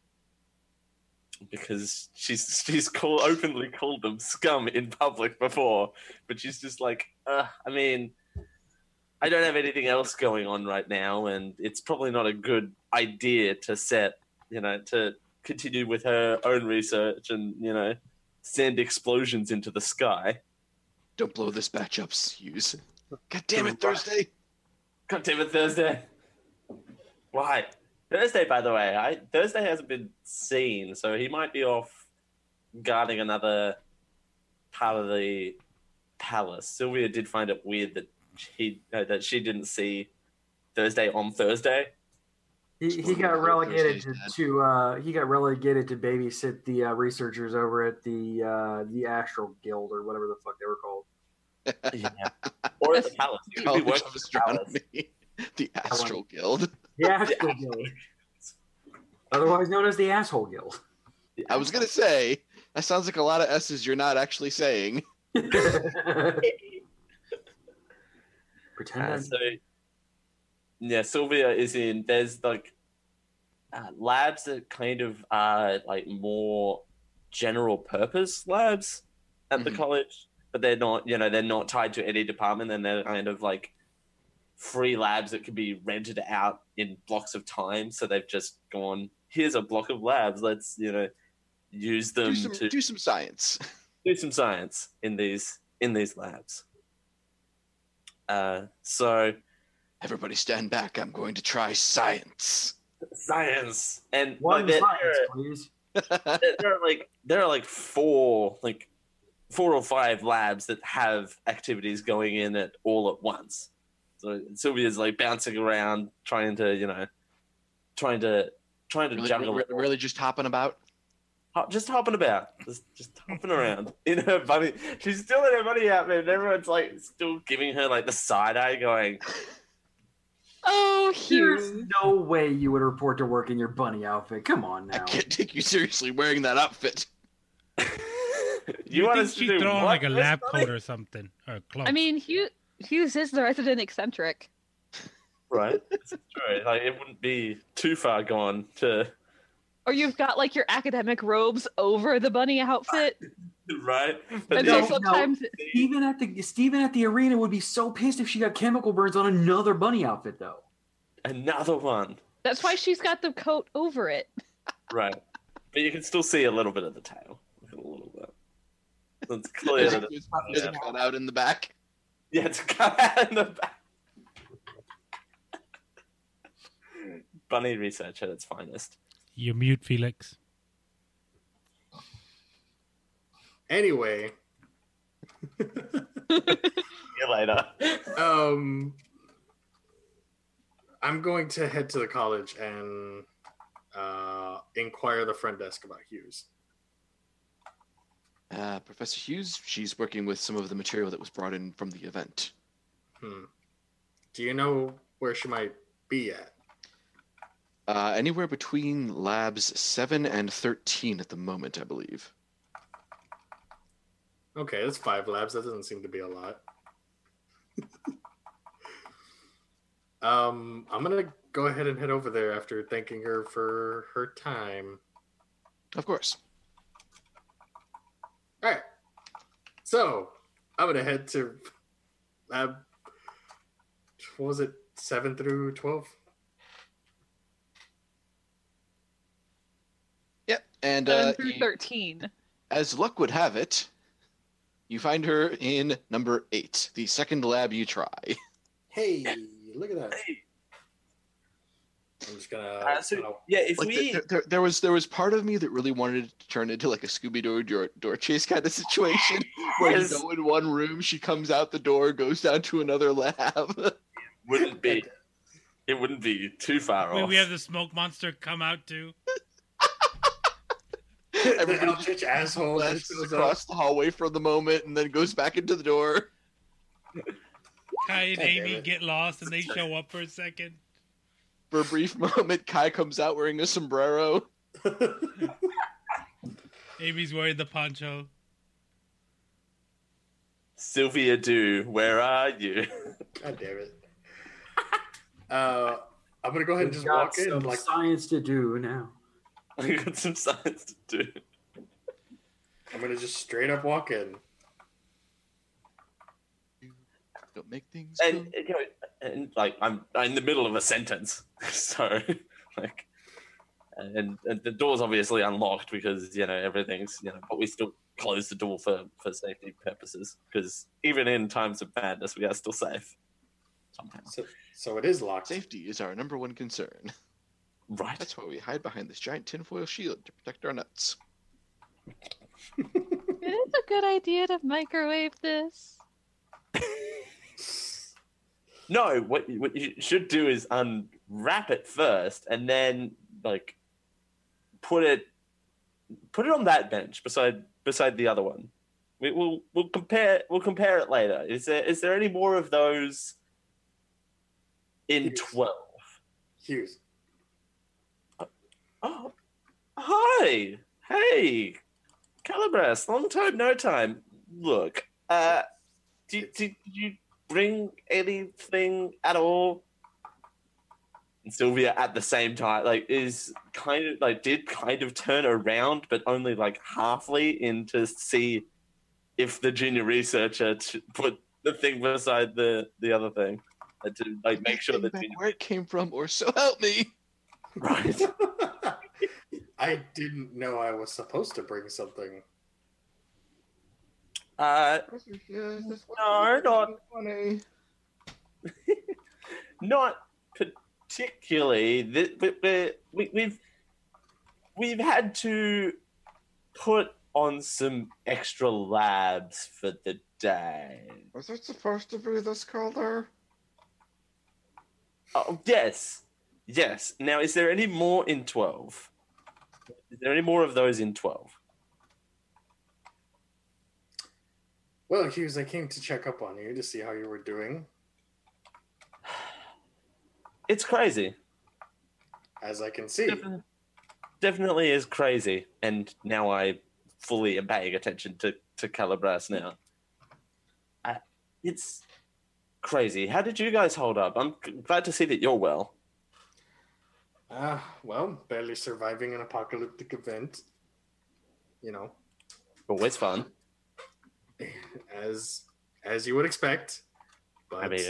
[SPEAKER 4] because she's openly called them scum in public before, but she's just like, I mean, I don't have anything else going on right now, and it's probably not a good idea to to continue with her own research and, send explosions into the sky.
[SPEAKER 7] Don't blow this batch up, Hughes. God damn it, Thursday.
[SPEAKER 4] God damn it, Thursday. Why? Thursday, by the way, Thursday hasn't been seen, so he might be off guarding another part of the palace. Sylvia did find it weird that she didn't see Thursday on Thursday.
[SPEAKER 2] He got relegated to babysit the researchers over at the Astral Guild or whatever the fuck they were called.
[SPEAKER 4] Yeah. Or at the palace. He could be
[SPEAKER 7] College
[SPEAKER 4] working
[SPEAKER 7] of
[SPEAKER 4] at the palace.
[SPEAKER 7] Astronomy. The Astral Guild.
[SPEAKER 2] The Astral Guild, otherwise known as the Asshole Guild.
[SPEAKER 7] I was gonna say that sounds like a lot of S's you're not actually saying.
[SPEAKER 2] Pretend.
[SPEAKER 4] Sylvia is in. There's like labs that kind of are like more general purpose labs at the college, but they're not. They're not tied to any department, and they're kind of like free labs that can be rented out in blocks of time. So they've just gone, here's a block of labs. Let's use them to
[SPEAKER 7] do some science.
[SPEAKER 4] Do some science in these labs. So
[SPEAKER 7] everybody stand back. I'm going to try science.
[SPEAKER 4] Science. And
[SPEAKER 2] one
[SPEAKER 4] like,
[SPEAKER 2] science, please.
[SPEAKER 4] there are like four or five labs that have activities going in at all at once. So Sylvia's like bouncing around, trying to juggle.
[SPEAKER 7] Really just hopping about?
[SPEAKER 4] Just hopping about. Just hopping around in her bunny. She's still in her bunny outfit, and everyone's like still giving her like the side eye, going,
[SPEAKER 3] Oh,
[SPEAKER 2] There's
[SPEAKER 3] Hugh.
[SPEAKER 2] no way you would report to work in your bunny outfit. Come on now.
[SPEAKER 7] I can't take you seriously wearing that outfit.
[SPEAKER 4] You want
[SPEAKER 5] think
[SPEAKER 4] us to
[SPEAKER 5] she'd
[SPEAKER 4] do
[SPEAKER 5] throw on
[SPEAKER 4] what,
[SPEAKER 5] like a
[SPEAKER 4] Miss
[SPEAKER 5] lab
[SPEAKER 4] Bunny?
[SPEAKER 5] coat or something, or a cloak?
[SPEAKER 3] I mean, Hughes is the resident eccentric.
[SPEAKER 4] Right? It's true. Like, it wouldn't be too far gone to.
[SPEAKER 3] Or you've got like your academic robes over the bunny outfit.
[SPEAKER 4] Right?
[SPEAKER 3] And
[SPEAKER 4] But
[SPEAKER 3] so
[SPEAKER 2] no,
[SPEAKER 3] sometimes
[SPEAKER 2] Steven at the arena would be so pissed if she got chemical burns on another bunny outfit, though.
[SPEAKER 4] another one.
[SPEAKER 3] that's why she's got the coat over it.
[SPEAKER 4] Right. But you can still see a little bit of the tail. A little bit. It's clear that it's
[SPEAKER 7] Is it cut out in the back?
[SPEAKER 4] yeah, it's cut out in the back. Bunny research at its finest.
[SPEAKER 5] You're mute, Felix.
[SPEAKER 6] Anyway,
[SPEAKER 4] See you later.
[SPEAKER 6] I'm going to head to the college and inquire the front desk about Hughes.
[SPEAKER 7] Professor Hughes, she's working with some of the material that was brought in from the event.
[SPEAKER 6] Do you know where she might be at?
[SPEAKER 7] Anywhere between labs 7 and 13 at the moment, I believe.
[SPEAKER 6] Okay, that's 5 labs. That doesn't seem to be a lot. I'm gonna go ahead and head over there after thanking her for her time.
[SPEAKER 7] Of course.
[SPEAKER 6] All right. So I'm gonna head to lab. What was it? 7 through 12.
[SPEAKER 7] Yep. And
[SPEAKER 3] 7 through 13.
[SPEAKER 7] as luck would have it, you find her in number 8, the second lab you try.
[SPEAKER 6] Hey, look at that. I'm just gonna.
[SPEAKER 4] Yeah, if
[SPEAKER 7] Like
[SPEAKER 4] we
[SPEAKER 7] there was part of me that really wanted to turn into like a Scooby-Doo door chase kind of situation where you
[SPEAKER 4] Yes.
[SPEAKER 7] go in one room, she comes out the door, goes down to another lab.
[SPEAKER 4] wouldn't be, it wouldn't be too far
[SPEAKER 5] Wait,
[SPEAKER 4] off.
[SPEAKER 5] we have the smoke monster come out too.
[SPEAKER 7] Everybody
[SPEAKER 6] the Eldritch asshole just
[SPEAKER 7] glances
[SPEAKER 6] goes
[SPEAKER 7] across the hallway for the moment and then goes back into the door.
[SPEAKER 5] Kai and
[SPEAKER 6] God damn
[SPEAKER 5] Amy
[SPEAKER 6] it.
[SPEAKER 5] get lost and they show up for a second.
[SPEAKER 7] For a brief moment, Kai comes out wearing a sombrero.
[SPEAKER 6] up.
[SPEAKER 5] Amy's wearing the poncho.
[SPEAKER 4] Sylvia Do, where are you?
[SPEAKER 6] God damn it. I'm gonna go ahead and
[SPEAKER 2] We've
[SPEAKER 6] just
[SPEAKER 2] got
[SPEAKER 6] walk in
[SPEAKER 2] some
[SPEAKER 6] like
[SPEAKER 2] science to do now.
[SPEAKER 4] I got some science to do.
[SPEAKER 6] I'm gonna just straight up walk in.
[SPEAKER 7] Don't make things.
[SPEAKER 4] And you know, and like I'm in the middle of a sentence, so like, and the door's obviously unlocked because everything's but we still close the door for safety purposes because even in times of madness we are still safe. Sometimes,
[SPEAKER 6] So it is locked.
[SPEAKER 7] Safety is our number one concern.
[SPEAKER 4] right?
[SPEAKER 7] That's why we hide behind this giant tinfoil shield to protect our nuts.
[SPEAKER 3] It is a good idea to microwave this.
[SPEAKER 4] No, what you should do is unwrap it first and then like put it on that bench beside the other one. We'll compare it later. Is there any more of those in
[SPEAKER 6] Yes.
[SPEAKER 4] 12?
[SPEAKER 6] Hughes.
[SPEAKER 4] Oh, hi, hey, Calibras, long time, no time. Look, did you bring anything at all? And Sylvia at the same time, did kind of turn around, but only like halfly in to see if the junior researcher put the thing beside the other thing, to like make sure that
[SPEAKER 7] Back where it came from, or so help me.
[SPEAKER 4] right.
[SPEAKER 6] I didn't know I was supposed to bring something.
[SPEAKER 4] No, not
[SPEAKER 7] funny.
[SPEAKER 4] not particularly. We've had to put on some extra labs for the day.
[SPEAKER 7] Was it supposed to be this color?
[SPEAKER 4] Oh, yes. Now, is there any more in 12? Is there any more of those in 12?
[SPEAKER 6] Well, Hughes, I came to check up on you to see how you were doing.
[SPEAKER 4] It's crazy.
[SPEAKER 6] As I can see.
[SPEAKER 4] Definitely is crazy. And now I fully am paying attention to Calibras now. It's crazy. How did you guys hold up? I'm glad to see that you're well.
[SPEAKER 6] Well, barely surviving an apocalyptic event.
[SPEAKER 4] Always fun.
[SPEAKER 6] As you would expect. But
[SPEAKER 4] I mean,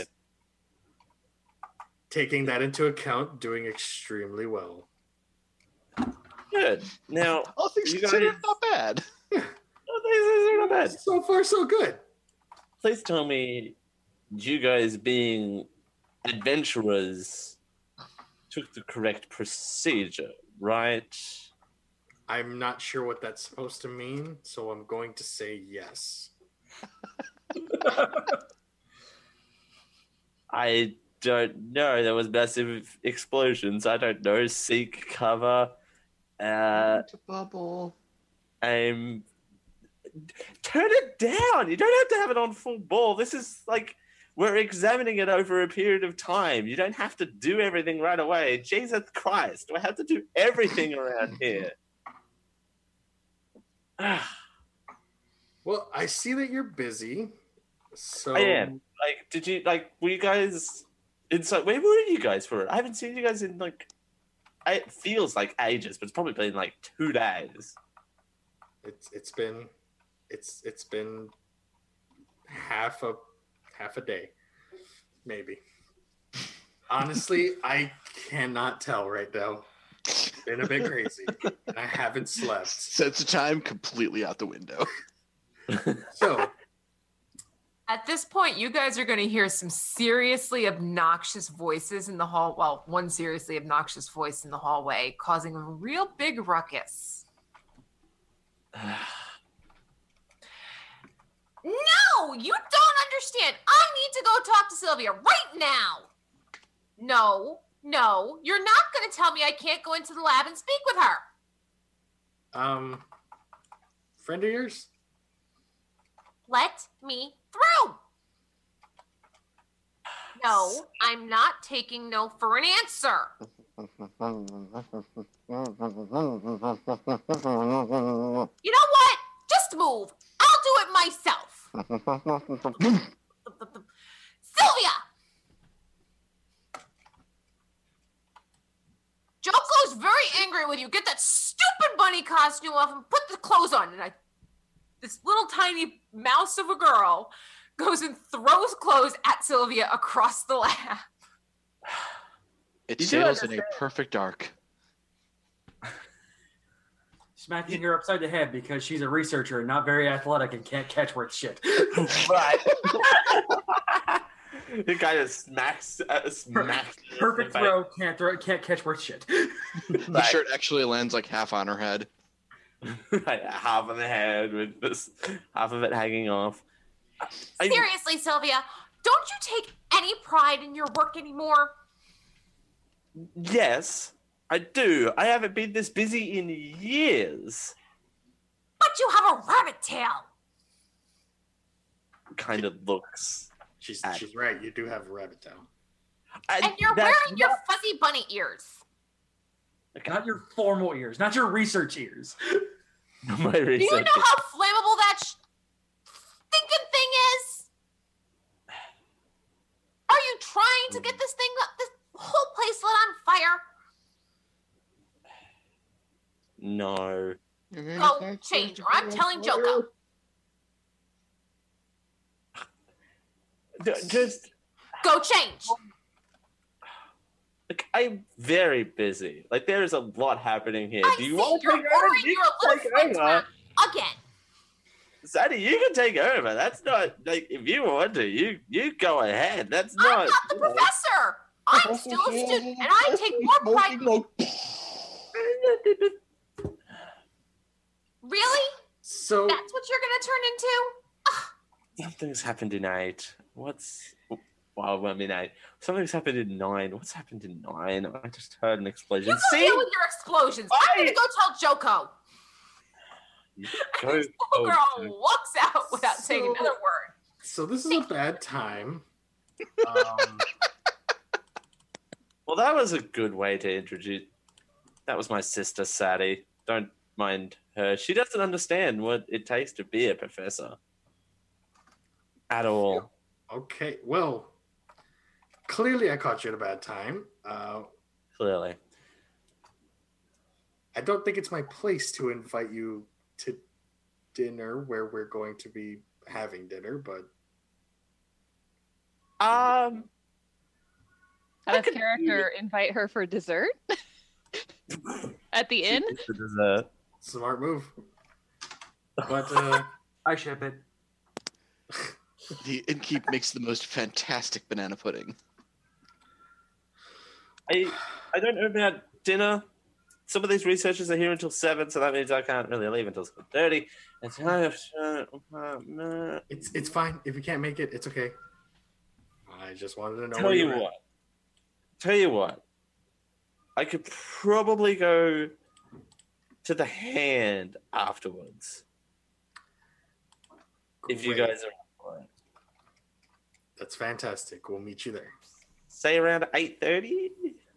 [SPEAKER 6] taking that into account, doing extremely well.
[SPEAKER 4] good. Now,
[SPEAKER 7] All things
[SPEAKER 4] you
[SPEAKER 7] considered,
[SPEAKER 4] guys-
[SPEAKER 7] not bad.
[SPEAKER 4] these are not bad.
[SPEAKER 6] So far, so good.
[SPEAKER 4] Please tell me, you guys being adventurers took the correct procedure, right?
[SPEAKER 6] I'm not sure what that's supposed to mean, so I'm going to say yes.
[SPEAKER 4] I don't know. There was massive explosions. I don't know. Seek cover.
[SPEAKER 7] To bubble.
[SPEAKER 4] Turn it down. You don't have to have it on full ball. This is like we're examining it over a period of time. You don't have to do everything right away. Jesus Christ, do I have to do everything around here?
[SPEAKER 6] Well, I see that you're busy. So
[SPEAKER 4] I am. Were you guys inside? Where were you guys for it? I haven't seen you guys in it feels like ages, but it's probably been like 2 days.
[SPEAKER 6] it's been half a day, maybe. Honestly, I cannot tell right now. It's been a bit crazy, and I haven't slept.
[SPEAKER 7] Sense of time completely out the window.
[SPEAKER 6] So
[SPEAKER 1] At this point, you guys are going to hear some seriously obnoxious voices in the hall. Well, one seriously obnoxious voice in the hallway, causing a real big ruckus. No, you don't understand. I need to go talk to Sylvia right now. No, you're not going to tell me I can't go into the lab and speak with her.
[SPEAKER 6] Friend of yours?
[SPEAKER 1] Let me through. No, I'm not taking no for an answer. You know what? Just move. I'll do it myself. Sylvia! Joko's very angry with you. Get that stupid bunny costume off and put the clothes on. And this little tiny mouse of a girl goes and throws clothes at Sylvia across the lab.
[SPEAKER 7] It sails in a perfect arc.
[SPEAKER 2] Smacking her upside the head because she's a researcher and not very athletic and can't catch worth shit.
[SPEAKER 4] Right. The guy just smacks.
[SPEAKER 2] Perfect throw, can't catch worth shit.
[SPEAKER 7] The shirt actually lands like half on her head.
[SPEAKER 4] Like half on the head with this, half of it hanging off.
[SPEAKER 1] Seriously, Sylvia, don't you take any pride in your work anymore?
[SPEAKER 4] Yes, I do. I haven't been this busy in years.
[SPEAKER 1] But you have a rabbit tail.
[SPEAKER 4] Kind of looks.
[SPEAKER 6] She's right. You do have a rabbit tail.
[SPEAKER 1] And you're wearing your fuzzy bunny ears.
[SPEAKER 2] Not your formal ears, not your research ears.
[SPEAKER 4] My research.
[SPEAKER 1] Do you know how flammable that stinking thing is? Are you trying to get this whole place lit on fire?
[SPEAKER 4] No.
[SPEAKER 1] Go change, or I'm telling Joko.
[SPEAKER 4] Just
[SPEAKER 1] go change.
[SPEAKER 4] Like, I'm very busy. Like, there is a lot happening here. Do you want to
[SPEAKER 1] you're
[SPEAKER 4] take over? You can take over.
[SPEAKER 1] Again.
[SPEAKER 4] Sadie, you can take over. That's not like if you want to, you go ahead. That's
[SPEAKER 1] I'm
[SPEAKER 4] not
[SPEAKER 1] the professor. I'm still a student, and I take more pride. Really?
[SPEAKER 6] So
[SPEAKER 1] that's what you're gonna turn into?
[SPEAKER 4] Something's happened in 8. Something's happened in 9. What's happened in 9? I just heard an explosion.
[SPEAKER 1] You go deal with your explosions. I'm gonna go tell Joko. This little girl walks out without saying another word.
[SPEAKER 6] So this is a bad time.
[SPEAKER 4] Well, that was a good way to introduce. That was my sister, Sadie. Don't mind her. She doesn't understand what it takes to be a professor. At all.
[SPEAKER 6] Okay, well, clearly I caught you at a bad time.
[SPEAKER 4] Clearly.
[SPEAKER 6] I don't think it's my place to invite you to dinner where we're going to be having dinner, but...
[SPEAKER 3] Out of character, invite her for dessert? At the inn?
[SPEAKER 4] For dessert.
[SPEAKER 6] Smart move. But,
[SPEAKER 2] I ship it.
[SPEAKER 7] The innkeep makes the most fantastic banana pudding.
[SPEAKER 4] I don't know about dinner. Some of these researchers are here until 7, so that means I can't really leave until 7:30.
[SPEAKER 6] It's fine. If you can't make it, it's okay. I just wanted to know.
[SPEAKER 4] Tell you what. I could probably go to the Hand afterwards. If you guys are up for it.
[SPEAKER 6] That's fantastic. We'll meet you there.
[SPEAKER 4] Say around 8:30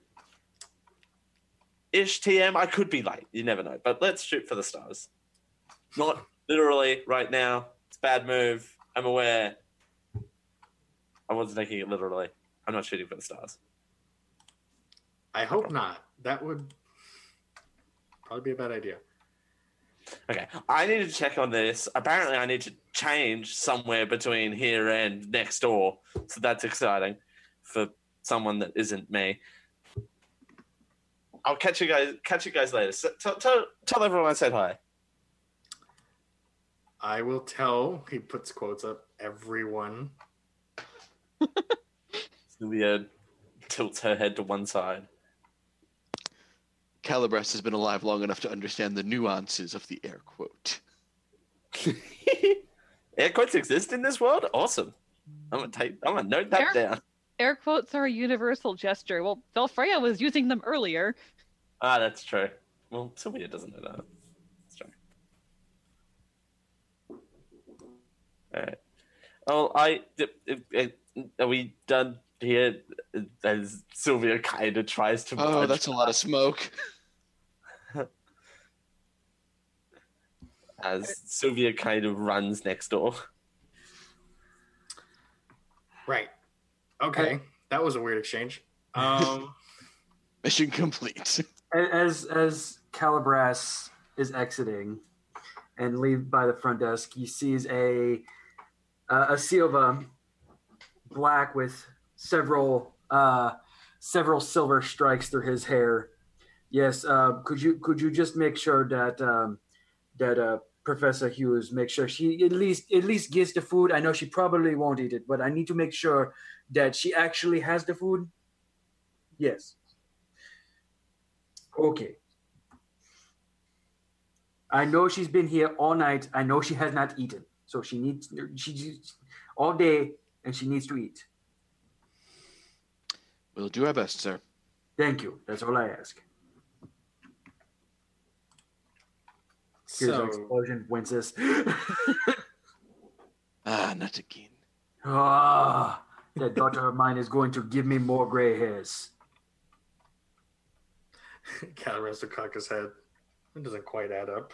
[SPEAKER 4] ish TM. I could be late. You never know. But let's shoot for the stars. Not literally right now. It's a bad move. I'm aware. I wasn't taking it literally. I'm not shooting for the stars.
[SPEAKER 6] I hope not. That would probably be a bad idea.
[SPEAKER 4] Okay, I need to check on this. Apparently, I need to change somewhere between here and next door. So that's exciting for someone that isn't me. I'll catch you guys later. So, tell everyone I said hi.
[SPEAKER 6] I will tell. He puts quotes up. Everyone.
[SPEAKER 4] Sylvia tilts her head to one side.
[SPEAKER 7] Calibras has been alive long enough to understand the nuances of the air quote.
[SPEAKER 4] Air quotes exist in this world? Awesome. I'm gonna note that down.
[SPEAKER 3] Air quotes are a universal gesture. Well, Belfreya was using them earlier.
[SPEAKER 4] Ah, that's true. Well, Sylvia doesn't know that. That's true. Alright. Oh, are we done here? As Sylvia kind of tries to...
[SPEAKER 7] Oh, that's a lot of smoke.
[SPEAKER 4] As Sylvia kind of runs next door.
[SPEAKER 6] Right. Okay. That was a weird exchange.
[SPEAKER 7] Mission complete.
[SPEAKER 2] As Calibras is exiting and leave by the front desk, he sees a Silva, black with several silver strikes through his hair. Yes. Could you just make sure that Professor Hughes make sure she at least gets the food? I know she probably won't eat it, but I need to make sure that she actually has the food. Yes. Okay. I know she's been here all night. I know she has not eaten. So she all day, and she needs to eat.
[SPEAKER 7] We'll do our best, sir.
[SPEAKER 2] Thank you. That's all I ask. Here's an explosion. Winces.
[SPEAKER 7] Not again.
[SPEAKER 2] That daughter of mine is going to give me more gray hairs.
[SPEAKER 6] Calibras will cock his head. It doesn't quite add up.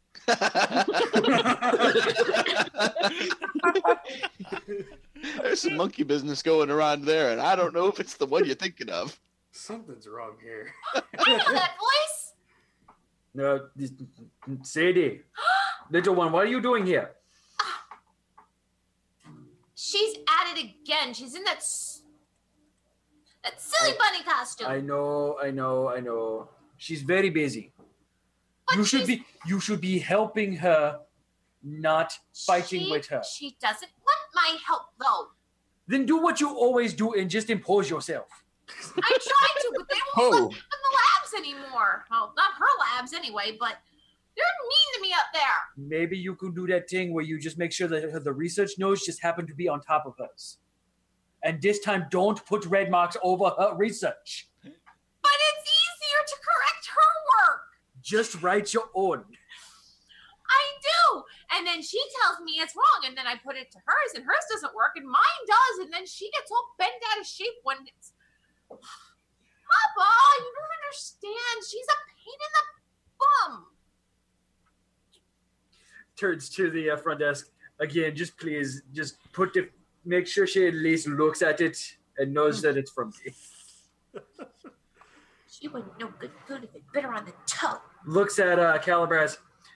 [SPEAKER 7] There's some monkey business going around there, and I don't know if it's the one you're thinking of.
[SPEAKER 6] Something's wrong here.
[SPEAKER 1] I know that voice.
[SPEAKER 2] No, Sadie. Little one, what are you doing here?
[SPEAKER 1] She's at it again. She's in that silly bunny costume.
[SPEAKER 2] I know. She's very busy.
[SPEAKER 1] But
[SPEAKER 2] You should be helping her, not fighting with her.
[SPEAKER 1] She doesn't want my help, though.
[SPEAKER 2] Then do what you always do and just impose yourself.
[SPEAKER 1] I tried to, but they won't let me in the labs anymore. Well, not her labs anyway, but they're mean to me up there.
[SPEAKER 2] Maybe you could do that thing where you just make sure that the research notes just happen to be on top of hers. And this time, don't put red marks over her research.
[SPEAKER 1] But it's easier to correct her work.
[SPEAKER 2] Just write your own.
[SPEAKER 1] I do. And then she tells me it's wrong, and then I put it to hers, and hers doesn't work, and mine does, and then she gets all bent out of shape when it's... Papa, you don't understand. She's a pain in the bum.
[SPEAKER 2] Turns to the front desk. Again, just please, make sure she at least looks at it and knows that it's from me.
[SPEAKER 1] She wouldn't know good if it bit her on the toe.
[SPEAKER 2] Looks at Calibras.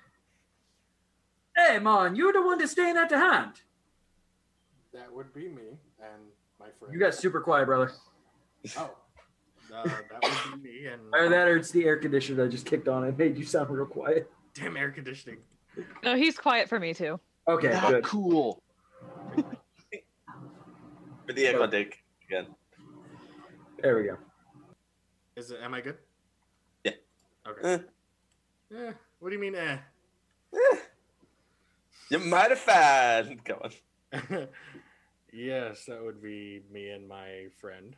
[SPEAKER 2] Hey, man, you're the one that's staying at the hand.
[SPEAKER 6] That would be me and my friend.
[SPEAKER 2] You got super quiet, brother.
[SPEAKER 6] Oh. That would be me and...
[SPEAKER 2] Either that or it's the air conditioner that just kicked on and made you sound real quiet.
[SPEAKER 6] Damn air conditioning.
[SPEAKER 3] No, he's quiet for me too.
[SPEAKER 2] Okay,
[SPEAKER 7] Not
[SPEAKER 2] good.
[SPEAKER 7] cool.
[SPEAKER 4] For the echo dig again.
[SPEAKER 2] There we go.
[SPEAKER 6] Am I good?
[SPEAKER 4] Yeah.
[SPEAKER 6] Okay. What do you mean,
[SPEAKER 4] You're modified. Go on.
[SPEAKER 6] Yes, that would be me and my friend.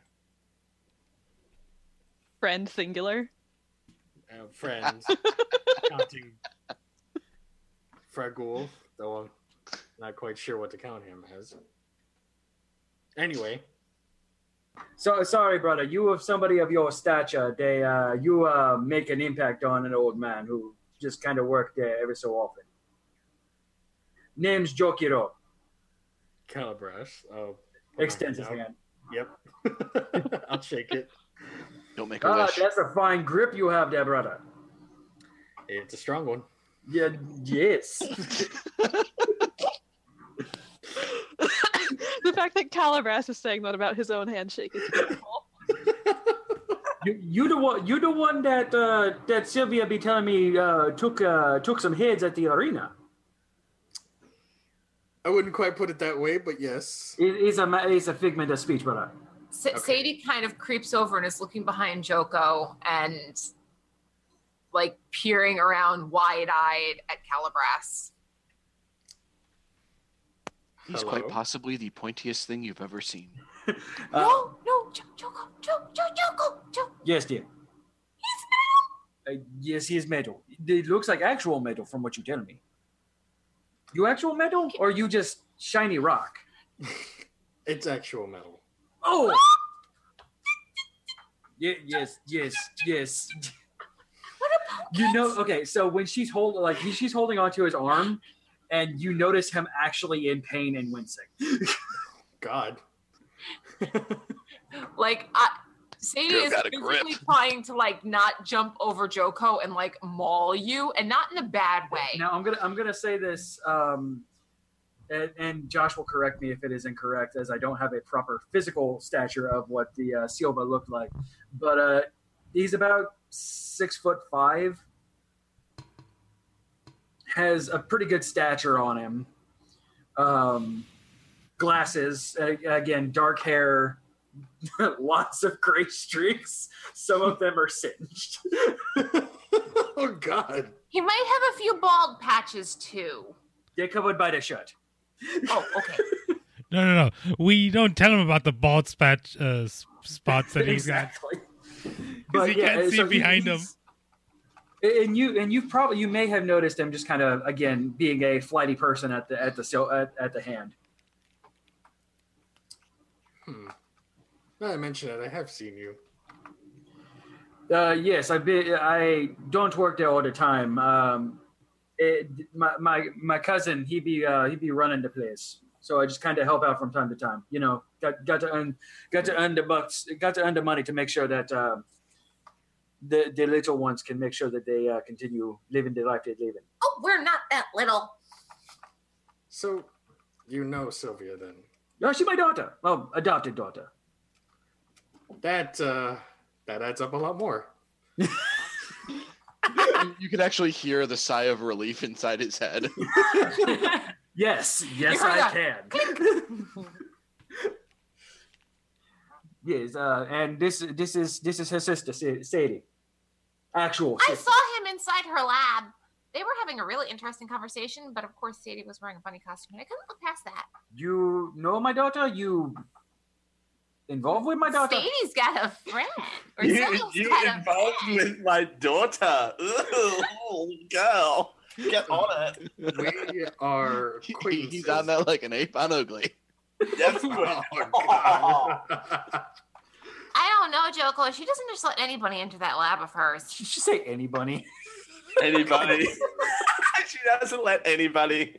[SPEAKER 3] Friend singular.
[SPEAKER 6] Friends. Counting Fragul, though I'm not quite sure what to count him as. Anyway.
[SPEAKER 2] So sorry, brother. You of somebody of your stature, you make an impact on an old man who just kind of worked there every so often. Name's Jokiro.
[SPEAKER 6] Calibras. Oh,
[SPEAKER 2] Extends his hand.
[SPEAKER 6] Yep. I'll shake it.
[SPEAKER 7] Don't make a wish.
[SPEAKER 2] That's a fine grip you have there, brother.
[SPEAKER 6] It's a strong one.
[SPEAKER 2] Yeah. Yes.
[SPEAKER 3] The fact that Calibras is saying that about his own handshake is beautiful.
[SPEAKER 2] You the one that Sylvia be telling me took some heads at the arena.
[SPEAKER 6] I wouldn't quite put it that way, but yes.
[SPEAKER 2] It's a figment of speech, brother.
[SPEAKER 6] Okay.
[SPEAKER 1] Sadie kind of creeps over and is looking behind Joko and like peering around wide-eyed at Calabras.
[SPEAKER 7] He's
[SPEAKER 6] Hello?
[SPEAKER 7] quite possibly the pointiest thing you've ever seen.
[SPEAKER 1] No, Joko.
[SPEAKER 2] Yes, dear. Yes, he is metal. It looks like actual metal from what you tell me. You actual metal, or you just shiny rock?
[SPEAKER 6] It's actual metal.
[SPEAKER 2] Oh! Yes.
[SPEAKER 1] What about
[SPEAKER 2] You know, okay, so when she's holding onto his arm, and you notice him actually in pain and wincing.
[SPEAKER 6] God.
[SPEAKER 1] like Sadie
[SPEAKER 7] Girl
[SPEAKER 1] is
[SPEAKER 7] got a
[SPEAKER 1] physically
[SPEAKER 7] grip.
[SPEAKER 1] trying to like not jump over Joko and like maul you, and not in a bad way.
[SPEAKER 2] Now I'm gonna say this, and Josh will correct me if it is incorrect, as I don't have a proper physical stature of what the Silva looked like, but he's about 6'5", has a pretty good stature on him. Glasses, again, dark hair, lots of gray streaks. Some of them are singed.
[SPEAKER 6] Oh, God.
[SPEAKER 1] He might have a few bald patches too.
[SPEAKER 2] They're covered by the shirt.
[SPEAKER 1] Oh, okay.
[SPEAKER 5] No. We don't tell him about the bald spots that he's got.
[SPEAKER 2] Exactly.
[SPEAKER 5] Because he can't see behind him.
[SPEAKER 2] And you may have noticed him just kind of, again, being a flighty person at the hand.
[SPEAKER 6] Now I mention it, I have seen you.
[SPEAKER 2] Yes, I don't work there all the time. My cousin, he be running the place, so I just kind of help out from time to time. You know, got to earn the bucks, got to earn the money to make sure that the little ones can make sure that they continue living the life they're living.
[SPEAKER 1] Oh, we're not that little.
[SPEAKER 6] So, you know Sylvia then.
[SPEAKER 2] No, she's my daughter. Well, adopted daughter.
[SPEAKER 6] That adds up a lot more.
[SPEAKER 7] You can actually hear the sigh of relief inside his head.
[SPEAKER 2] Yes,
[SPEAKER 1] You heard
[SPEAKER 2] I
[SPEAKER 1] that?
[SPEAKER 2] can. Yes, and this is her sister Sadie. Actual
[SPEAKER 1] I
[SPEAKER 2] sister.
[SPEAKER 1] saw him inside her lab. They were having a really interesting conversation, but of course Sadie was wearing a bunny costume, and I couldn't look past that.
[SPEAKER 2] You know my daughter? You involved with my daughter?
[SPEAKER 1] Sadie's got a friend. Or
[SPEAKER 4] You
[SPEAKER 1] Sadie's got a
[SPEAKER 4] involved
[SPEAKER 1] friend.
[SPEAKER 4] with my daughter. Ooh, girl. Get on it.
[SPEAKER 6] We are
[SPEAKER 7] He's on that like an ape on Ugly.
[SPEAKER 4] Yes,
[SPEAKER 6] Oh,
[SPEAKER 4] God.
[SPEAKER 1] I don't know, Joko. She doesn't just let anybody into that lab of hers.
[SPEAKER 2] Did you say anybody?
[SPEAKER 4] Anybody. She doesn't let anybody.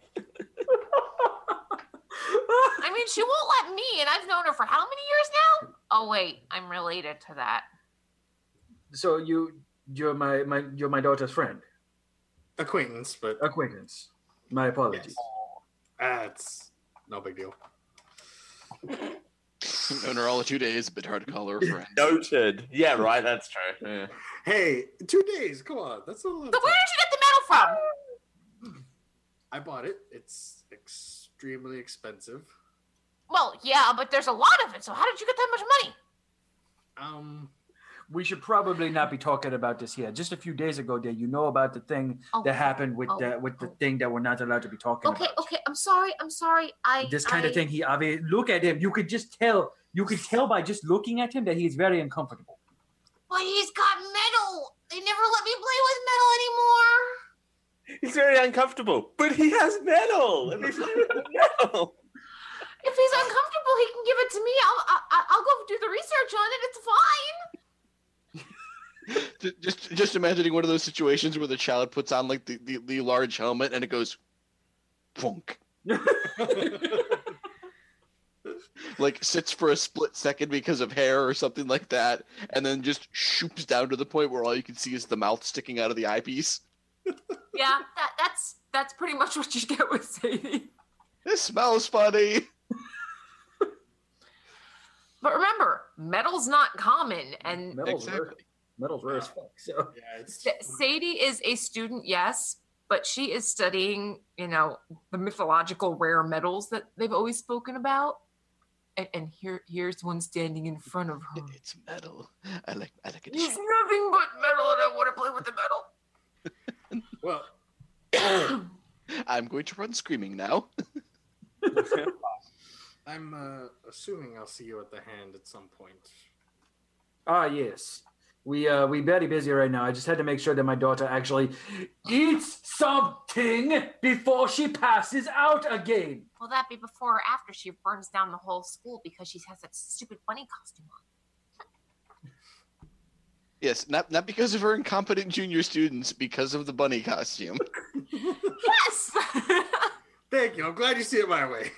[SPEAKER 1] I mean, she won't let me, and I've known her for how many years now? Oh wait, I'm related to that.
[SPEAKER 2] So you're my daughter's friend,
[SPEAKER 6] Acquaintance, but
[SPEAKER 2] acquaintance. My apologies.
[SPEAKER 6] that's no big deal.
[SPEAKER 7] Known her all of 2 days, a bit hard to call her a friend.
[SPEAKER 4] Noted. Yeah, right. That's true. Yeah.
[SPEAKER 6] Hey, 2 days. Come on, that's a lot.
[SPEAKER 1] So where did you get the medal from?
[SPEAKER 6] I bought it. It's extremely expensive.
[SPEAKER 1] Well, yeah, but there's a lot of it. So how did you get that much money?
[SPEAKER 2] We should probably not be talking about this here. Just a few days ago, there, you know about the thing
[SPEAKER 1] Oh.
[SPEAKER 2] that happened with
[SPEAKER 1] Oh.
[SPEAKER 2] the thing that we're not allowed to be talking
[SPEAKER 1] Okay,
[SPEAKER 2] about.
[SPEAKER 1] okay. I'm sorry.
[SPEAKER 2] This kind of thing. He obviously look at him. You could tell by just looking at him that he's very uncomfortable.
[SPEAKER 1] But he's got metal. They never let me play with metal anymore.
[SPEAKER 4] He's very uncomfortable, but he has metal. Let me play with the metal.
[SPEAKER 1] If he's uncomfortable, he can give it to me. I'll go do the research on it. It's fine.
[SPEAKER 7] Just imagining one of those situations where the child puts on like the large helmet and it goes, funk. Like sits for a split second because of hair or something like that, and then just shoots down to the point where all you can see is the mouth sticking out of the eyepiece.
[SPEAKER 1] Yeah, that's pretty much what you get with Sadie.
[SPEAKER 7] This smells funny.
[SPEAKER 1] But remember, metal's not common, and
[SPEAKER 2] Metal's rare.
[SPEAKER 7] Exactly.
[SPEAKER 2] Metal's rare as fuck. So
[SPEAKER 6] Yeah, it's
[SPEAKER 1] Sadie is a student, yes, but she is studying, the mythological rare metals that they've always spoken about. And here's one standing in front of her.
[SPEAKER 7] It's metal. I like it.
[SPEAKER 1] It's nothing but metal, and I want to play with the metal.
[SPEAKER 6] Well,
[SPEAKER 7] I'm going to run screaming now.
[SPEAKER 6] I'm assuming I'll see you at the hand at some point.
[SPEAKER 2] Yes. We very busy right now. I just had to make sure that my daughter actually eats something before she passes out again.
[SPEAKER 1] Will that be before or after she burns down the whole school because she has that stupid bunny costume on?
[SPEAKER 7] Yes, not because of her incompetent junior students, because of the bunny costume.
[SPEAKER 1] Yes!
[SPEAKER 6] Thank you. I'm glad you see it my way.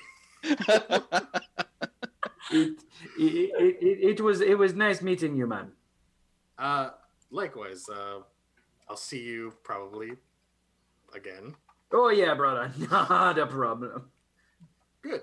[SPEAKER 2] It was nice meeting you, man.
[SPEAKER 6] Likewise, I'll see you probably again.
[SPEAKER 2] Oh yeah, brother. Not a problem.
[SPEAKER 6] Good.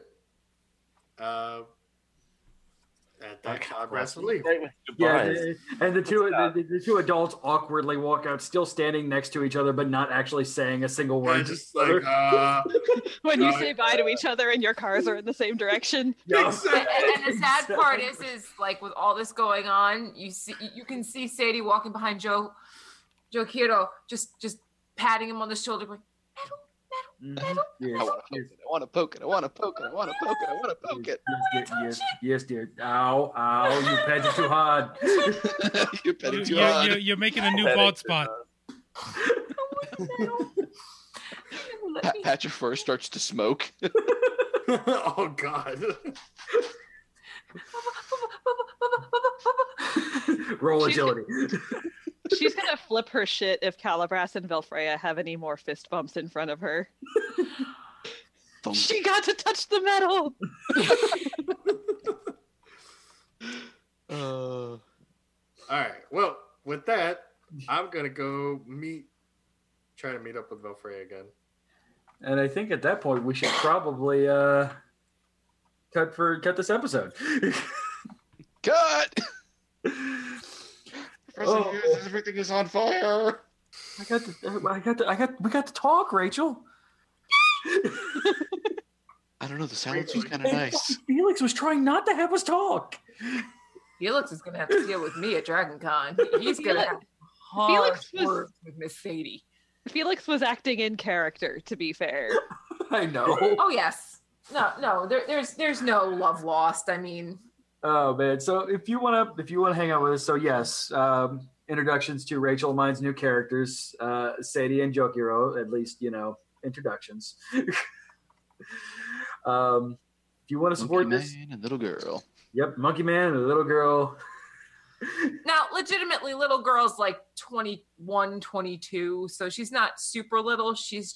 [SPEAKER 6] At that Calabras will leave.
[SPEAKER 2] Yeah, and the two adults awkwardly walk out, still standing next to each other, but not actually saying a single word.
[SPEAKER 6] Yeah, just like,
[SPEAKER 3] when you say bye to each other and your cars are in the same direction.
[SPEAKER 2] Yeah.
[SPEAKER 1] And the sad part is like with all this going on, you can see Sadie walking behind Joe Kiro, just patting him on the shoulder, going, metal.
[SPEAKER 2] Yes.
[SPEAKER 7] I want to poke it. I want to poke it.
[SPEAKER 2] Yes, dear. Ow, you petted too hard.
[SPEAKER 7] You're petting too hard.
[SPEAKER 5] You're making a new bald spot.
[SPEAKER 7] Patch of fur starts to smoke.
[SPEAKER 6] Oh, God.
[SPEAKER 2] Roll agility.
[SPEAKER 3] She's gonna flip her shit if Calabras and Velfreya have any more fist bumps in front of her. She got to touch the metal.
[SPEAKER 6] All right. Well, with that, I'm gonna go try to meet up with Velfreya again.
[SPEAKER 2] And I think at that point we should probably cut this episode.
[SPEAKER 7] Cut. Everything is on fire.
[SPEAKER 2] We got to talk, Rachel.
[SPEAKER 7] I don't know. The silence was kind of nice.
[SPEAKER 2] Felix was trying not to have us talk.
[SPEAKER 1] Felix is gonna have to deal with me at Dragon Con. He's gonna have hard words with Miss Sadie.
[SPEAKER 3] Felix was acting in character, to be fair.
[SPEAKER 2] I know.
[SPEAKER 1] Oh yes. No. There's no love lost. I mean.
[SPEAKER 2] Oh man! So if you want to hang out with us, so yes, introductions to Rachel and mine's new characters, Sadie and Jokiro, at least introductions. If you want to support
[SPEAKER 7] Monkey
[SPEAKER 2] this,
[SPEAKER 7] Man and little girl.
[SPEAKER 2] Yep, Monkey Man and a little girl.
[SPEAKER 1] Now, legitimately, little girl's like 21, 22, so she's not super little. She's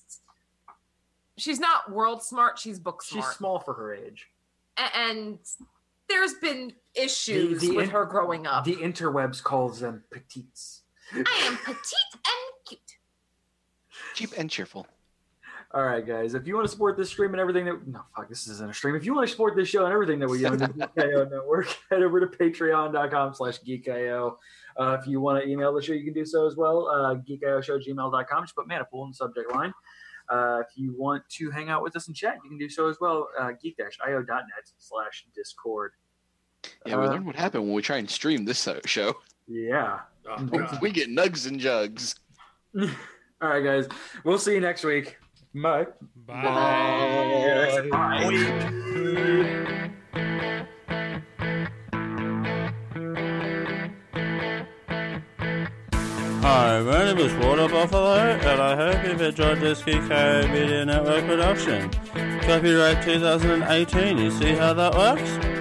[SPEAKER 1] not world smart. She's book smart.
[SPEAKER 2] She's small for her age,
[SPEAKER 1] and there's been issues with her growing up.
[SPEAKER 2] The interwebs calls them petites.
[SPEAKER 1] I am petite and cute.
[SPEAKER 7] Cheap and cheerful.
[SPEAKER 2] All right, guys. If you want to support this stream and everything this isn't a stream. If you want to support this show and everything that we do on the Geek.io network, head over to patreon.com/geek.io. If you want to email the show, you can do so as well. geekioshow@gmail.com. Just put Manifold in the subject line. If you want to hang out with us and chat, you can do so as well. geek-io.net/discord.
[SPEAKER 7] Yeah, we learned what happened when we try and stream this show.
[SPEAKER 2] Yeah.
[SPEAKER 6] Oh,
[SPEAKER 7] We get nugs and jugs.
[SPEAKER 2] All right, guys. We'll see you next week. Bye.
[SPEAKER 5] Bye.
[SPEAKER 8] Hi, my name is Water Buffalo, and I hope you've enjoyed this GeekIO Media Network production. Copyright 2018, you see how that works?